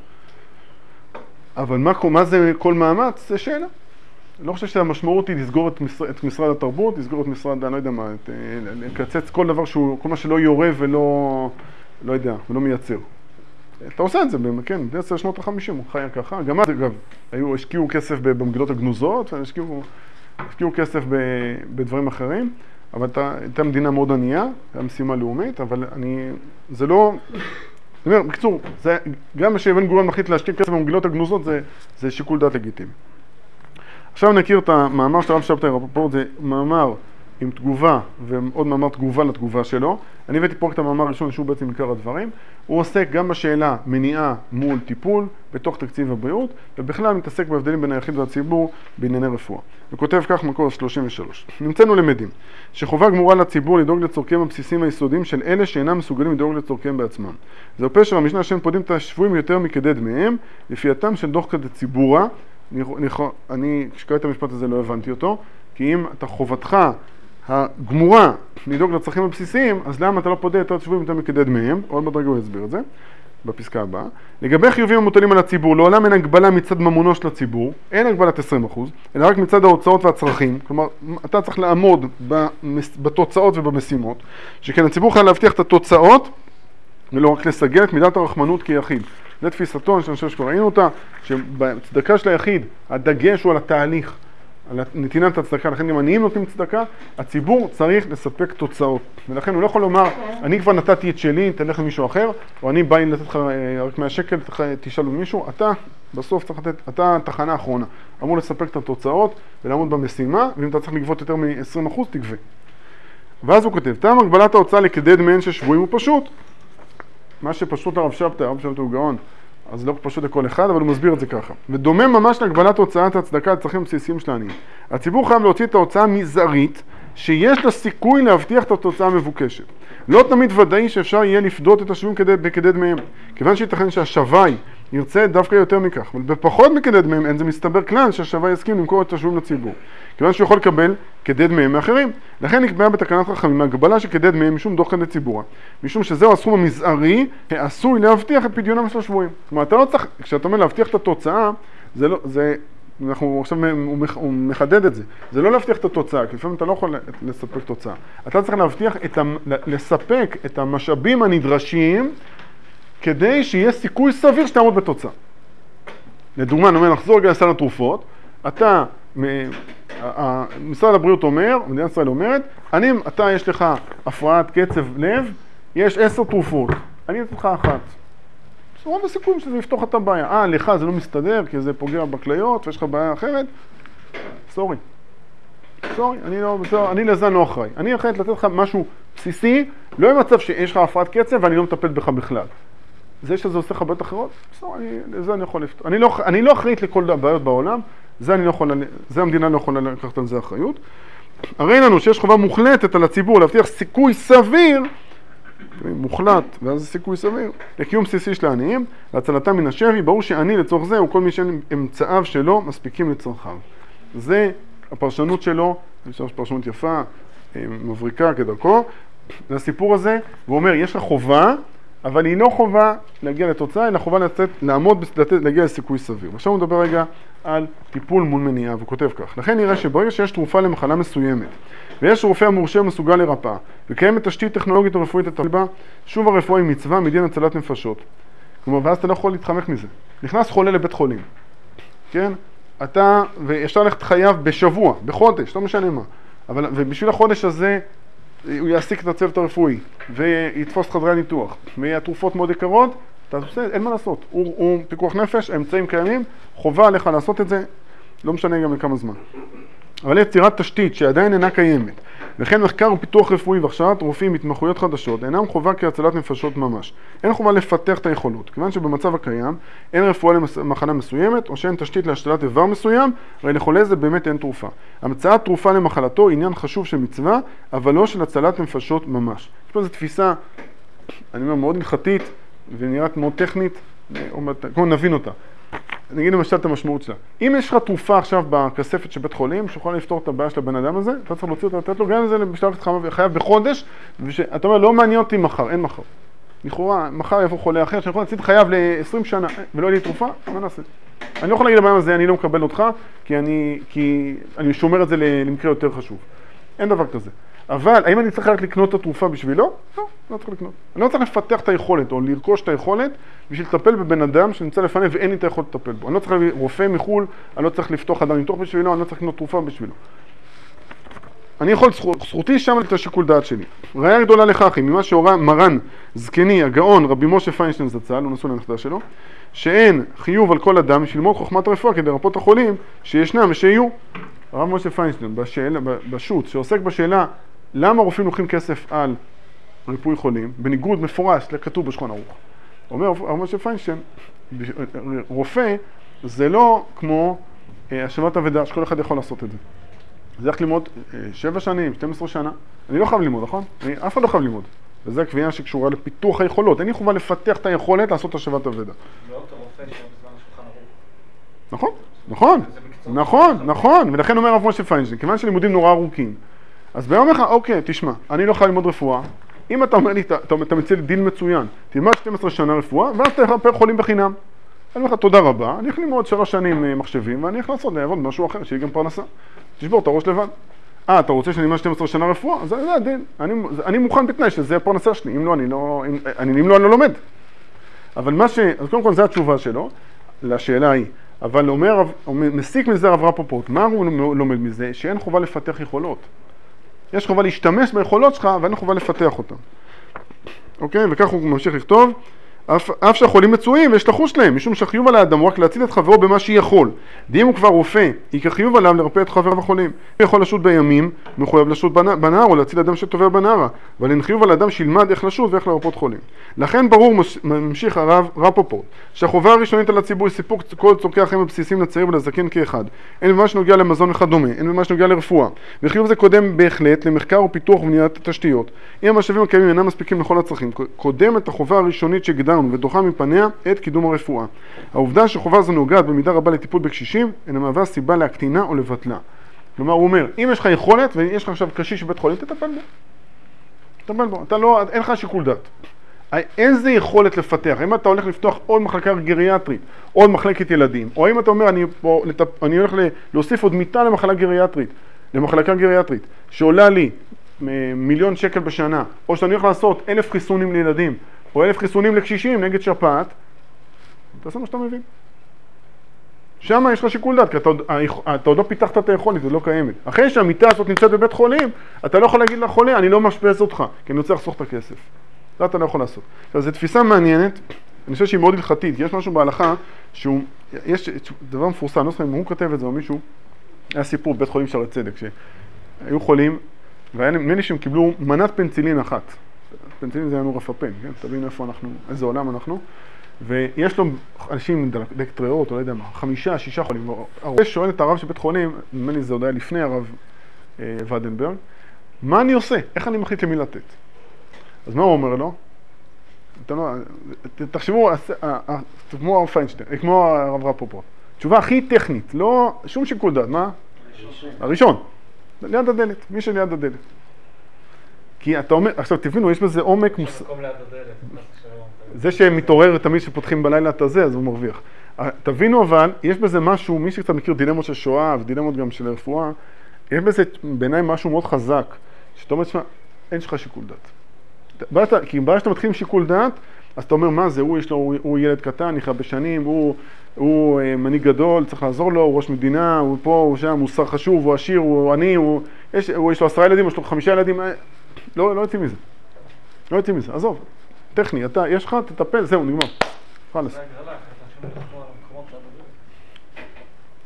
אבל מה, מה זה כל מאמץ? זה שאלה. אני לא חושב שהמשמעות היא לסגור את משרד, את משרד התרבות, לסגור את משרד, אני לא יודע מה, את, לקצץ כל דבר שהוא, כל מה שלא יורה ולא, לא יודע, ולא מייצר. אתה עושה את זה, כן, בעשר שנות ה-חמישים, הוא חיה ככה. גם אז, אגב, היו, השקיעו כסף במגילות הגנוזות, והשקיעו השקיעו כסף בדברים אחרים, אבל הייתה מדינה מאוד ענייה, הייתה משימה לאומית, אבל אני, זה לא, אני אומר, בקיצור, זה, גם שאבן גוריון מחליט להשקיע כסף במגילות הגנוזות, זה, זה שיקול דעת לגיטימי. עכשיו נכיר את המאמר של הרב שבתאי רפפורט, זה מאמר עם תגובה, ועוד מאמר תגובה לתגובה שלו. אני הבאתי פה את המאמר הראשון שהוא בעצם עיקר הדברים. הוא עוסק גם בשאלה מניעה מול טיפול בתוך תקציב הבריאות, ובכלל מתעסק בהבדלים בין היחיד והציבור בענייני רפואה. וכותב כך מקור שלושים ושלוש. נמצאנו למדים שחובה גמורה לציבור לדאוג לצורכיהם הבסיסיים היסודיים של אלה שאינם מסוגלים לדאוג לצורכיהם בעצמם. זהו פשר המשנה שהם פודים את השבויים יותר מכדי דמיהם, לפי הטעם של דוח כדי ציבורה. אני, כשקראתי את המשפט הזה לא הבנתי אותו, כי אם אתה חובתך הגמורה לדאוג לצרכים הבסיסיים, אז למה אתה לא פודה יותר שבויים יותר מכדי דמיהם? עוד בדרגה הוא יסביר את זה, בפסקה הבאה. לגבי חיובים המוטלים על הציבור, לעולם אין הגבלה מצד ממונו של הציבור, אין הגבלת עשרים אחוז, אלא רק מצד ההוצאות והצרכים, כלומר, אתה צריך לעמוד בתוצאות ובמשימות, שכן הציבור חייב להבטיח את התוצאות, ולא רק לסגל את מידת הרחמנות כיחיד. זה תפיסתו, אני חושב שכבר ראינו אותה, שבצדקה של היחיד, הדגש הוא על התהליך, על נתינת הצדקה, לכן גם עניים נותנים צדקה, הציבור צריך לספק תוצאות. ולכן הוא לא יכול לומר, אני כבר נתתי את שלי, תלך למישהו אחר, או אני בא לתת לך רק מאה שקל, תשאל למישהו, אתה בסוף צריך לתת, אתה תחנה האחרונה, אמור לספק את התוצאות ולעמוד במשימה, ואם אתה צריך לגבות יותר מ-עשרים אחוז, תגבה. ואז הוא כותב, טעם הגבלת ההוצאה לכדי דמיהן ששבויים הוא פשוט. מה שפשוט הרב שבתאי, הרב שבתאי הוא גאון, אז לא פשוט לכל אחד, אבל הוא מסביר את זה ככה. ודומה ממש להגבלת הוצאת הצדקה לצרכים בסיסיים של העניים. הציבור חייב להוציא את ההוצאה מזערית, שיש לה סיכוי להבטיח את התוצאה המבוקשת. לא תמיד ודאי שאפשר יהיה לפדות את השבויים בכדי דמיהם, כיוון שייתכן שהשווי ירצה דווקא יותר מכך, אבל בפחות מכדי דמיהם אין זה מסתבר כלל שהשווי יסכים למכור את השבויים לציבור, כיוון שהוא יכול לקבל כדי דמיהם מאחרים. לכן נקבעה בתקנת חכמים הגבלה שכדי דמיהם משום דוח כדי ציבורה, משום שזהו הסכום המזערי העשוי להבטיח את פדיונם של השבויים. כלומר, אתה לא צריך, כשאתה אומר להבטיח את התוצאה, זה לא, זה, אנחנו עכשיו, הוא מחדד את זה, זה לא להבטיח את התוצאה, כי לפעמים אתה לא יכול לספק תוצאה. אתה צריך להבטיח את, לספק את המשאבים הנדרשים, כדי שיהיה סיכוי סביר שתעמוד בתוצאה. לדוגמה, אני אומר, נחזור רגע לסל התרופות, אתה, משרד הבריאות אומר, מדינת ישראל אומרת, אני, אתה יש לך הפרעת קצב לב, יש עשר תרופות, אני אתן לך אחת. רוב הסיכויים שזה יפתוח את הבעיה. אה, לך זה לא מסתדר, כי זה פוגע בכליות, ויש לך בעיה אחרת. סורי. סורי, אני, לא, אני לזה לא אחראי. אני אחראי לתת לך משהו בסיסי, לא עם מצב שיש לך הפרעת קצב ואני לא מטפל בך בכלל. זה שזה עושה לך בעיות אחרות, סורי, לזה אני יכול לפתור. אני לא, אני לא אחראית לכל הבעיות בעולם, זה, אני לא יכול, זה המדינה לא יכולה לקחת על זה אחריות. הרי לנו שיש חובה מוחלטת על הציבור להבטיח סיכוי סביר, מוחלט, ואז זה סיכוי סביר, לקיום בסיסי של העניים, להצלתם מן השבי, ברור שעני לצורך זה, הוא כל מי שאמצעיו שלו מספיקים לצרכיו. זה הפרשנות שלו, אני חושב שפרשנות יפה, מבריקה כדרכו, לסיפור הזה, והוא אומר, יש לך חובה, אבל היא לא חובה להגיע לתוצאה, אלא חובה לצאת, לעמוד, לתת, להגיע לסיכוי סביר. ועכשיו הוא מדבר רגע על טיפול מול מניעה, והוא כותב כך. לכן נראה שברגע שיש תרופה למחלה מסוימת, ויש רופא המורשה מסוגל לרפאה, וקיימת תשתית טכנולוגית או רפואית לטפל בה, שוב הרפואה היא מצווה מדין הצלת נפשות. כלומר, ואז אתה לא יכול להתחמק מזה. נכנס חולה לבית חולים, כן? אתה, וישר ללכת חייב בשבוע, בחודש, לא משנה מה. אבל, ובשביל החודש הזה, הוא יעסיק את הצוות הרפואי, ויתפוס חדרי הניתוח, והתרופות מאוד יקרות, אתה עושה, אין מה לעשות. הוא, הוא פיקוח נפש, האמצעים קיימים, חובה עליך לעשות את זה, לא משנה גם לכמה זמן. אבל יצירת תשתית שעדיין אינה קיימת, וכן מחקר ופיתוח רפואי והכשרת רופאים בהתמחויות חדשות, אינם חובה כהצלת נפשות ממש. אין חובה לפתח את היכולות, כיוון שבמצב הקיים אין רפואה למחלה מסוימת, או שאין תשתית להשתלת איבר מסוים, הרי לחולה זה באמת אין תרופה. המצאת תרופה למחלתו היא עניין חשוב של מצווה, אבל לא של הצלת נפשות ממש. יש פה איזו תפיסה, אני אומר, מאוד הלכתית, ונראית מאוד טכנית, כמו נבין אותה. נגיד למשל את המשמעות שלה. אם יש לך תרופה עכשיו בכספת של בית חולים, שיכולה לפתור את הבעיה של הבן אדם הזה, אתה צריך להוציא אותה, לתת לו גם את זה בשלב חייב בחודש, ואתה אומר, לא מעניין אותי מחר, אין מחר. לכאורה, מחר יבוא חולה אחר, שאני יכול להציל חייב ל-עשרים שנה, ולא יהיה לי תרופה, מה נעשה? אני לא יכול להגיד לבעיה הזה, אני לא מקבל אותך, כי אני, כי אני שומר את זה למקרה יותר חשוב. אין דבר כזה. אבל, האם אני צריך רק לקנות את התרופה בשבילו? לא, לא צריך לקנות. אני לא צריך לפתח את היכולת, או לרכוש את היכולת, בשביל לטפל בבן אדם שנמצא לפני ואין לי את היכולת לטפל בו. אני לא צריך להביא רופא מחול, אני לא צריך לפתוח חדר ניתוח בשבילו, אני לא צריך לקנות תרופה בשבילו. אני יכול, זכותי שם את השיקול דעת שלי. ראיה גדולה לכך היא, ממה שהורה מרן, זקני, הגאון, רבי משה פיינשטיין זצ"ל, הוא נשוא לנכדה שלו, שאין חיוב על כל אדם שללמוד חוכמת הרפואה כדי לרפות החולים שישנם ושיהיו. הרב משה פיינשטיין, בשאלה, בשו"ת, שעוסק בשאלה למה רופאים לוקחים כסף על ריפוי חולים, בניגוד מפורש לכתוב בשולחן ערוך. אומר הרב משה פיינשטיין, רופא זה לא כמו השבת אבדה, שכל אחד יכול לעשות את זה. זה איך ללמוד שבע שנים, שתים עשרה שנה. אני לא חייב ללמוד, נכון? אני אף אחד לא חייב ללמוד. וזו הקביעה שקשורה לפיתוח היכולות. אין לי חובה לפתח את היכולת לעשות את השבת אבדה. לא אותו רופא שם בזמן השולחן ערוך. נכון, נכון, נכון, נכון. ולכן אומר הרב משה פיינשטיין, כיוון שלימודים נורא ארוכים, אז ביום אחד, אוקיי, תשמע, אני לא חייב ללמוד רפואה. אם אתה אומר לי, אתה, אתה מציע לי דיל מצוין, תלמד שתים עשרה שנה רפואה, ואז אתה יכול חולים בחינם. אני אומר לך, תודה רבה, אני יכול ללמוד שלוש שנים מחשבים, ואני יכול לעשות, לעבוד משהו אחר, שיהיה גם פרנסה. תשבור את הראש לבד. אה, אתה רוצה שאני אלמד שתים עשרה שנה רפואה? אז זה הדין. אני, אני מוכן בתנאי שזה הפרנסה שלי. אם לא, אני לא, אם, אני, אם לא, אני לא לומד. אבל מה ש... אז קודם כל, זו התשובה שלו, לשאלה היא. אבל אומר, מסיק מזה הרב רפופורט, מה הוא לומד מזה? שאין חובה לפתח יכולות. יש חובה להשתמש ביכולות שלך, ואין חובה לפתח אותן. אוקיי? וכך הוא ממשיך לכתוב. אף, אף שהחולים מצויים ויש לחוש להם, משום שהחיוב על האדם הוא רק להציל את חברו במה שיכול. ואם הוא כבר רופא, ייקח חיוב עליו לרפא את חבריו החולים. הוא יכול לשוט בימים, מחויב לשוט בנהר או להציל אדם שטובע בנהרה, אבל אין חיוב על האדם שילמד איך לשוט ואיך לרפות חולים. לכן ברור, ממשיך הרב רפופורט, שהחובה הראשונית על הציבור היא סיפוק כל צורכי החיים הבסיסיים לצעיר ולזקן כאחד. אין במה שנוגע למזון וכדומה, אין במה שנוגע לרפואה. וחיוב זה קודם בהחלט למחקר ופיתוח ובניית התשתיות. אם המשאבים הקיימים אינם מספיקים לכל הצרכים, קודם את החובה הראשונית שגדרנו ודוחה מפניה את קידום הרפואה. העובדה שחובה זו נוגעת במידה רבה לטיפול בקשישים, אינה מהווה סיבה להקטינה או לבטלה. כלומר, הוא אומר, אם יש לך יכולת ויש לך עכשיו קשיש בבית חולים, תטפל בו. תטפל בו. אתה לא, אין לך שיקול דעת. איזה יכולת לפתח? אם אתה הולך לפתוח עוד מחלקה גריאטרית, עוד מחלקת ילדים, או אם אתה אומר, אני, פה, אני הולך להוסיף עוד מיטה למחלקה גריאטרית, למחלקה גריאטרית, שעולה לי מיליון שקל בשנה, או שאני הולך לעשות אלף חיסונים לילדים, או אלף חיסונים לקשישים נגד שפעת, תעשה מה שאתה מבין. שם יש לך שיקול דעת, כי אתה, אתה עוד לא פיתחת את היכולת, זה לא קיימת. אחרי שהמיטה הזאת נמצאת בבית חולים, אתה לא יכול להגיד לחולה, אני לא משפץ אותך, כי אני רוצה לחסוך את הכסף. זה אתה לא יכול לעשות. עכשיו, זו תפיסה מעניינת, אני חושב שהיא מאוד הלכתית, כי יש משהו בהלכה, שהוא, יש דבר מפורסם, אני לא זוכר אם הוא כתב את זה או מישהו, היה סיפור בבית חולים שערי צדק, שהיו חולים, והיה נדמה שהם קיבלו מנת פנצילין אחת. פנצילין זה היה נורפפן, כן? תבינו איפה אנחנו, איזה עולם אנחנו. ויש לו אנשים עם דלקת ריאות, או לא יודע מה, חמישה, שישה חולים. הרופא שואל את הרב של בית חולים, נדמה לי זה עוד היה לפני הרב אה, ודנברג, מה אני עושה? איך אני מחליט למי לתת? אז מה הוא אומר לו? תחשבו, כמו הרב פיינשטיין, כמו הרב רפופורט. תשובה הכי טכנית, לא שום שיקול דעת, מה? הראשון. ליד הדלת, מי שליד הדלת. כי אתה אומר, עכשיו תבינו, יש בזה עומק מוס... זה שמתעורר תמיד שפותחים בלילה את הזה, אז הוא מרוויח. תבינו אבל, יש בזה משהו, מי שקצת מכיר דילמות של שואה ודילמות גם של הרפואה, יש בזה בעיניי משהו מאוד חזק, שאתה אומר, תשמע, אין שלך שיקול דעת. כי ברגע שאתה מתחיל עם שיקול דעת, אז אתה אומר, מה זה, הוא, יש לו, הוא, הוא ילד קטן, נחיה בשנים, הוא, הוא מנהיג גדול, צריך לעזור לו, הוא ראש מדינה, הוא פה, הוא שם, הוא שר חשוב, הוא עשיר, הוא עני, הוא, יש, הוא, יש לו עשרה ילדים, יש לו חמישה ילדים, לא, לא יוצאים מזה. לא יוצאים מזה, עזוב. טכני, אתה, יש לך, תטפל, זהו, נגמר. חלס.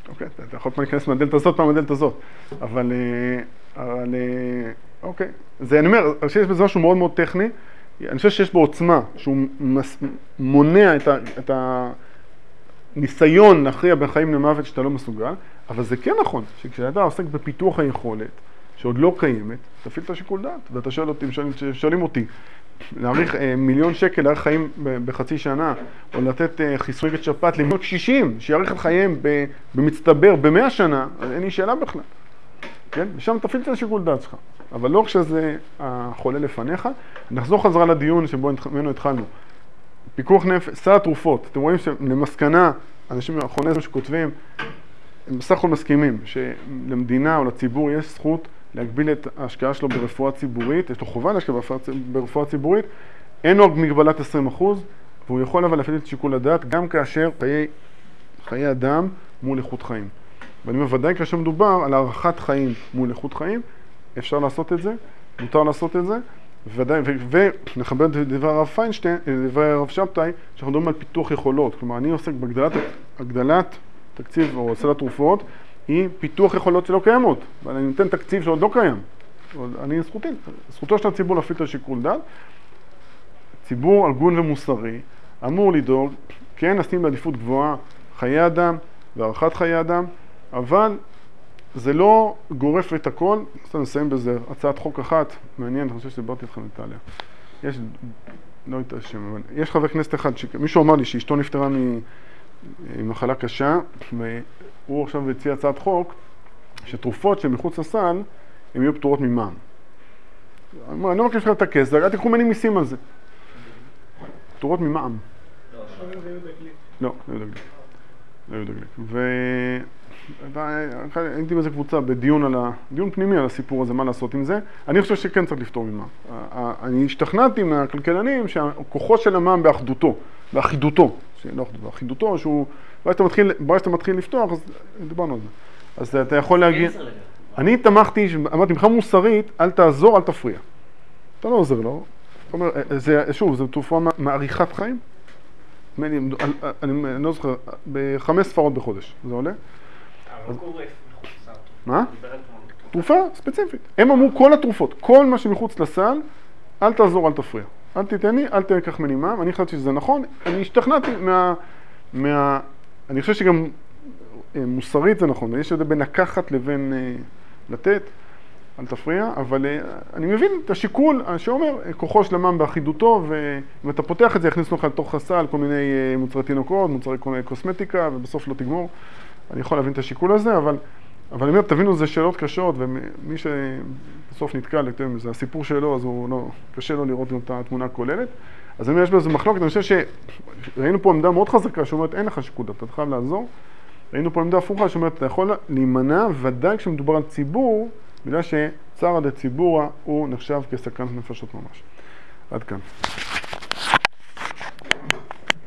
אוקיי, אתה יכול להיכנס מהדלת הזאת, פעם מהדלת הזאת. אבל, אבל, אוקיי. זה, אני אומר, אני חושב שיש בזה משהו מאוד מאוד טכני. אני חושב שיש בו עוצמה, שהוא מונע את ה... את ה ניסיון להכריע בחיים למוות שאתה לא מסוגל, אבל זה כן נכון, שכשאתה עוסק בפיתוח היכולת, שעוד לא קיימת, תפעיל את השיקול דעת, ואתה שואל אותי, שואלים, שואלים אותי, להעריך אה, מיליון שקל, להעריך חיים בחצי שנה, או לתת אה, חיסוי שפעת למיליון קשישים, שיעריך את חייהם במצטבר במאה שנה, אין לי שאלה בכלל. כן? ושם תפעיל את השיקול דעת שלך. אבל לא כשזה החולה לפניך, נחזור חזרה לדיון שבו ממנו התחלנו. פיקוח נפש, סל התרופות, אתם רואים שלמסקנה, אנשים האחרונים שכותבים, הם בסך הכל מסכימים שלמדינה או לציבור יש זכות להגביל את ההשקעה שלו ברפואה ציבורית, יש לו חובה להשקעה ברפואה ציבורית, אין לו מגבלת עשרים אחוז, והוא יכול אבל להפעיל את שיקול הדעת גם כאשר חיי, חיי אדם מול איכות חיים. ואני בוודאי כאשר מדובר על הערכת חיים מול איכות חיים, אפשר לעשות את זה, מותר לעשות את זה, ודאי, ונחבר את דבר הרב פיינשטיין, דבר הרב שבתאי, שאנחנו מדברים על פיתוח יכולות. כלומר, אני עוסק בהגדלת הגדלת תקציב או סל התרופות, היא פיתוח יכולות שלא קיימות. ואני נותן תקציב שעוד לא קיים. אני זכותי, זכותו של הציבור להפעיל את השיקול דעת. ציבור הגון ומוסרי אמור לדאוג, כן, נשים בעדיפות גבוהה חיי אדם והערכת חיי אדם, אבל זה לא גורף את הכל. אז נסיים בזה, הצעת חוק אחת, מעניין, אני חושב שדיברתי אתכם איטליה. יש, לא יודעת השם, אבל יש חבר כנסת אחד, מישהו אמר לי שאשתו נפטרה ממחלה קשה, והוא עכשיו הציע הצעת חוק, שתרופות שמחוץ לסל, הן יהיו פטורות ממע"מ. אני לא מבקש לכם את הכסף, אל תיקחו ממני מיסים על זה. פטורות ממע"מ. לא, לא יהודה גליק. לא יהודה גליק. הייתי באיזה קבוצה בדיון על ה... דיון פנימי על הסיפור הזה, מה לעשות עם זה. אני חושב שכן צריך לפתור ממע"מ. אני השתכנעתי מהכלכלנים שהכוחו של המע"מ באחדותו, באחידותו, לא אחדותו, באחידותו, שהוא... ברגע שאתה מתחיל לפתוח, אז דיברנו על זה. אז אתה יכול להגיד... אני תמכתי, אמרתי, מבחינה מוסרית, אל תעזור, אל תפריע. אתה לא עוזר לו. שוב, זו תופעה מעריכת חיים. אני לא זוכר, בחמש ספרות בחודש, זה עולה? אבל קורף מחוץ לסל. מה? תרופה ספציפית. הם אמרו כל התרופות, כל מה שמחוץ לסל, אל תעזור, אל תפריע. אל תיתן לי, אל תקח ממני מע"מ. אני חשבתי שזה נכון, אני השתכנעתי מה... אני חושב שגם מוסרית זה נכון, יש את זה בין לקחת לבין לתת, אל תפריע, אבל אני מבין את השיקול שאומר, כוחו של המע"מ באחידותו, ואם אתה פותח את זה, יכניסו לך לתוך הסל כל מיני מוצרי תינוקות, מוצרי קוסמטיקה, ובסוף לא תגמור. אני יכול להבין את השיקול הזה, אבל, אבל אני אומר, תבינו, זה שאלות קשות, ומי שבסוף נתקל, זה הסיפור שלו, אז הוא לא, קשה לו לראות את התמונה הכוללת. אז אני אומר, יש בזה מחלוקת, אני חושב שראינו פה עמדה מאוד חזקה, שאומרת, אין לך שיקול דעת, אתה חייב לעזור. ראינו פה עמדה הפוכה, שאומרת, אתה יכול להימנע, ודאי כשמדובר על ציבור, בגלל שצער עד הציבור הוא נחשב כסכנת נפשות ממש. עד כאן.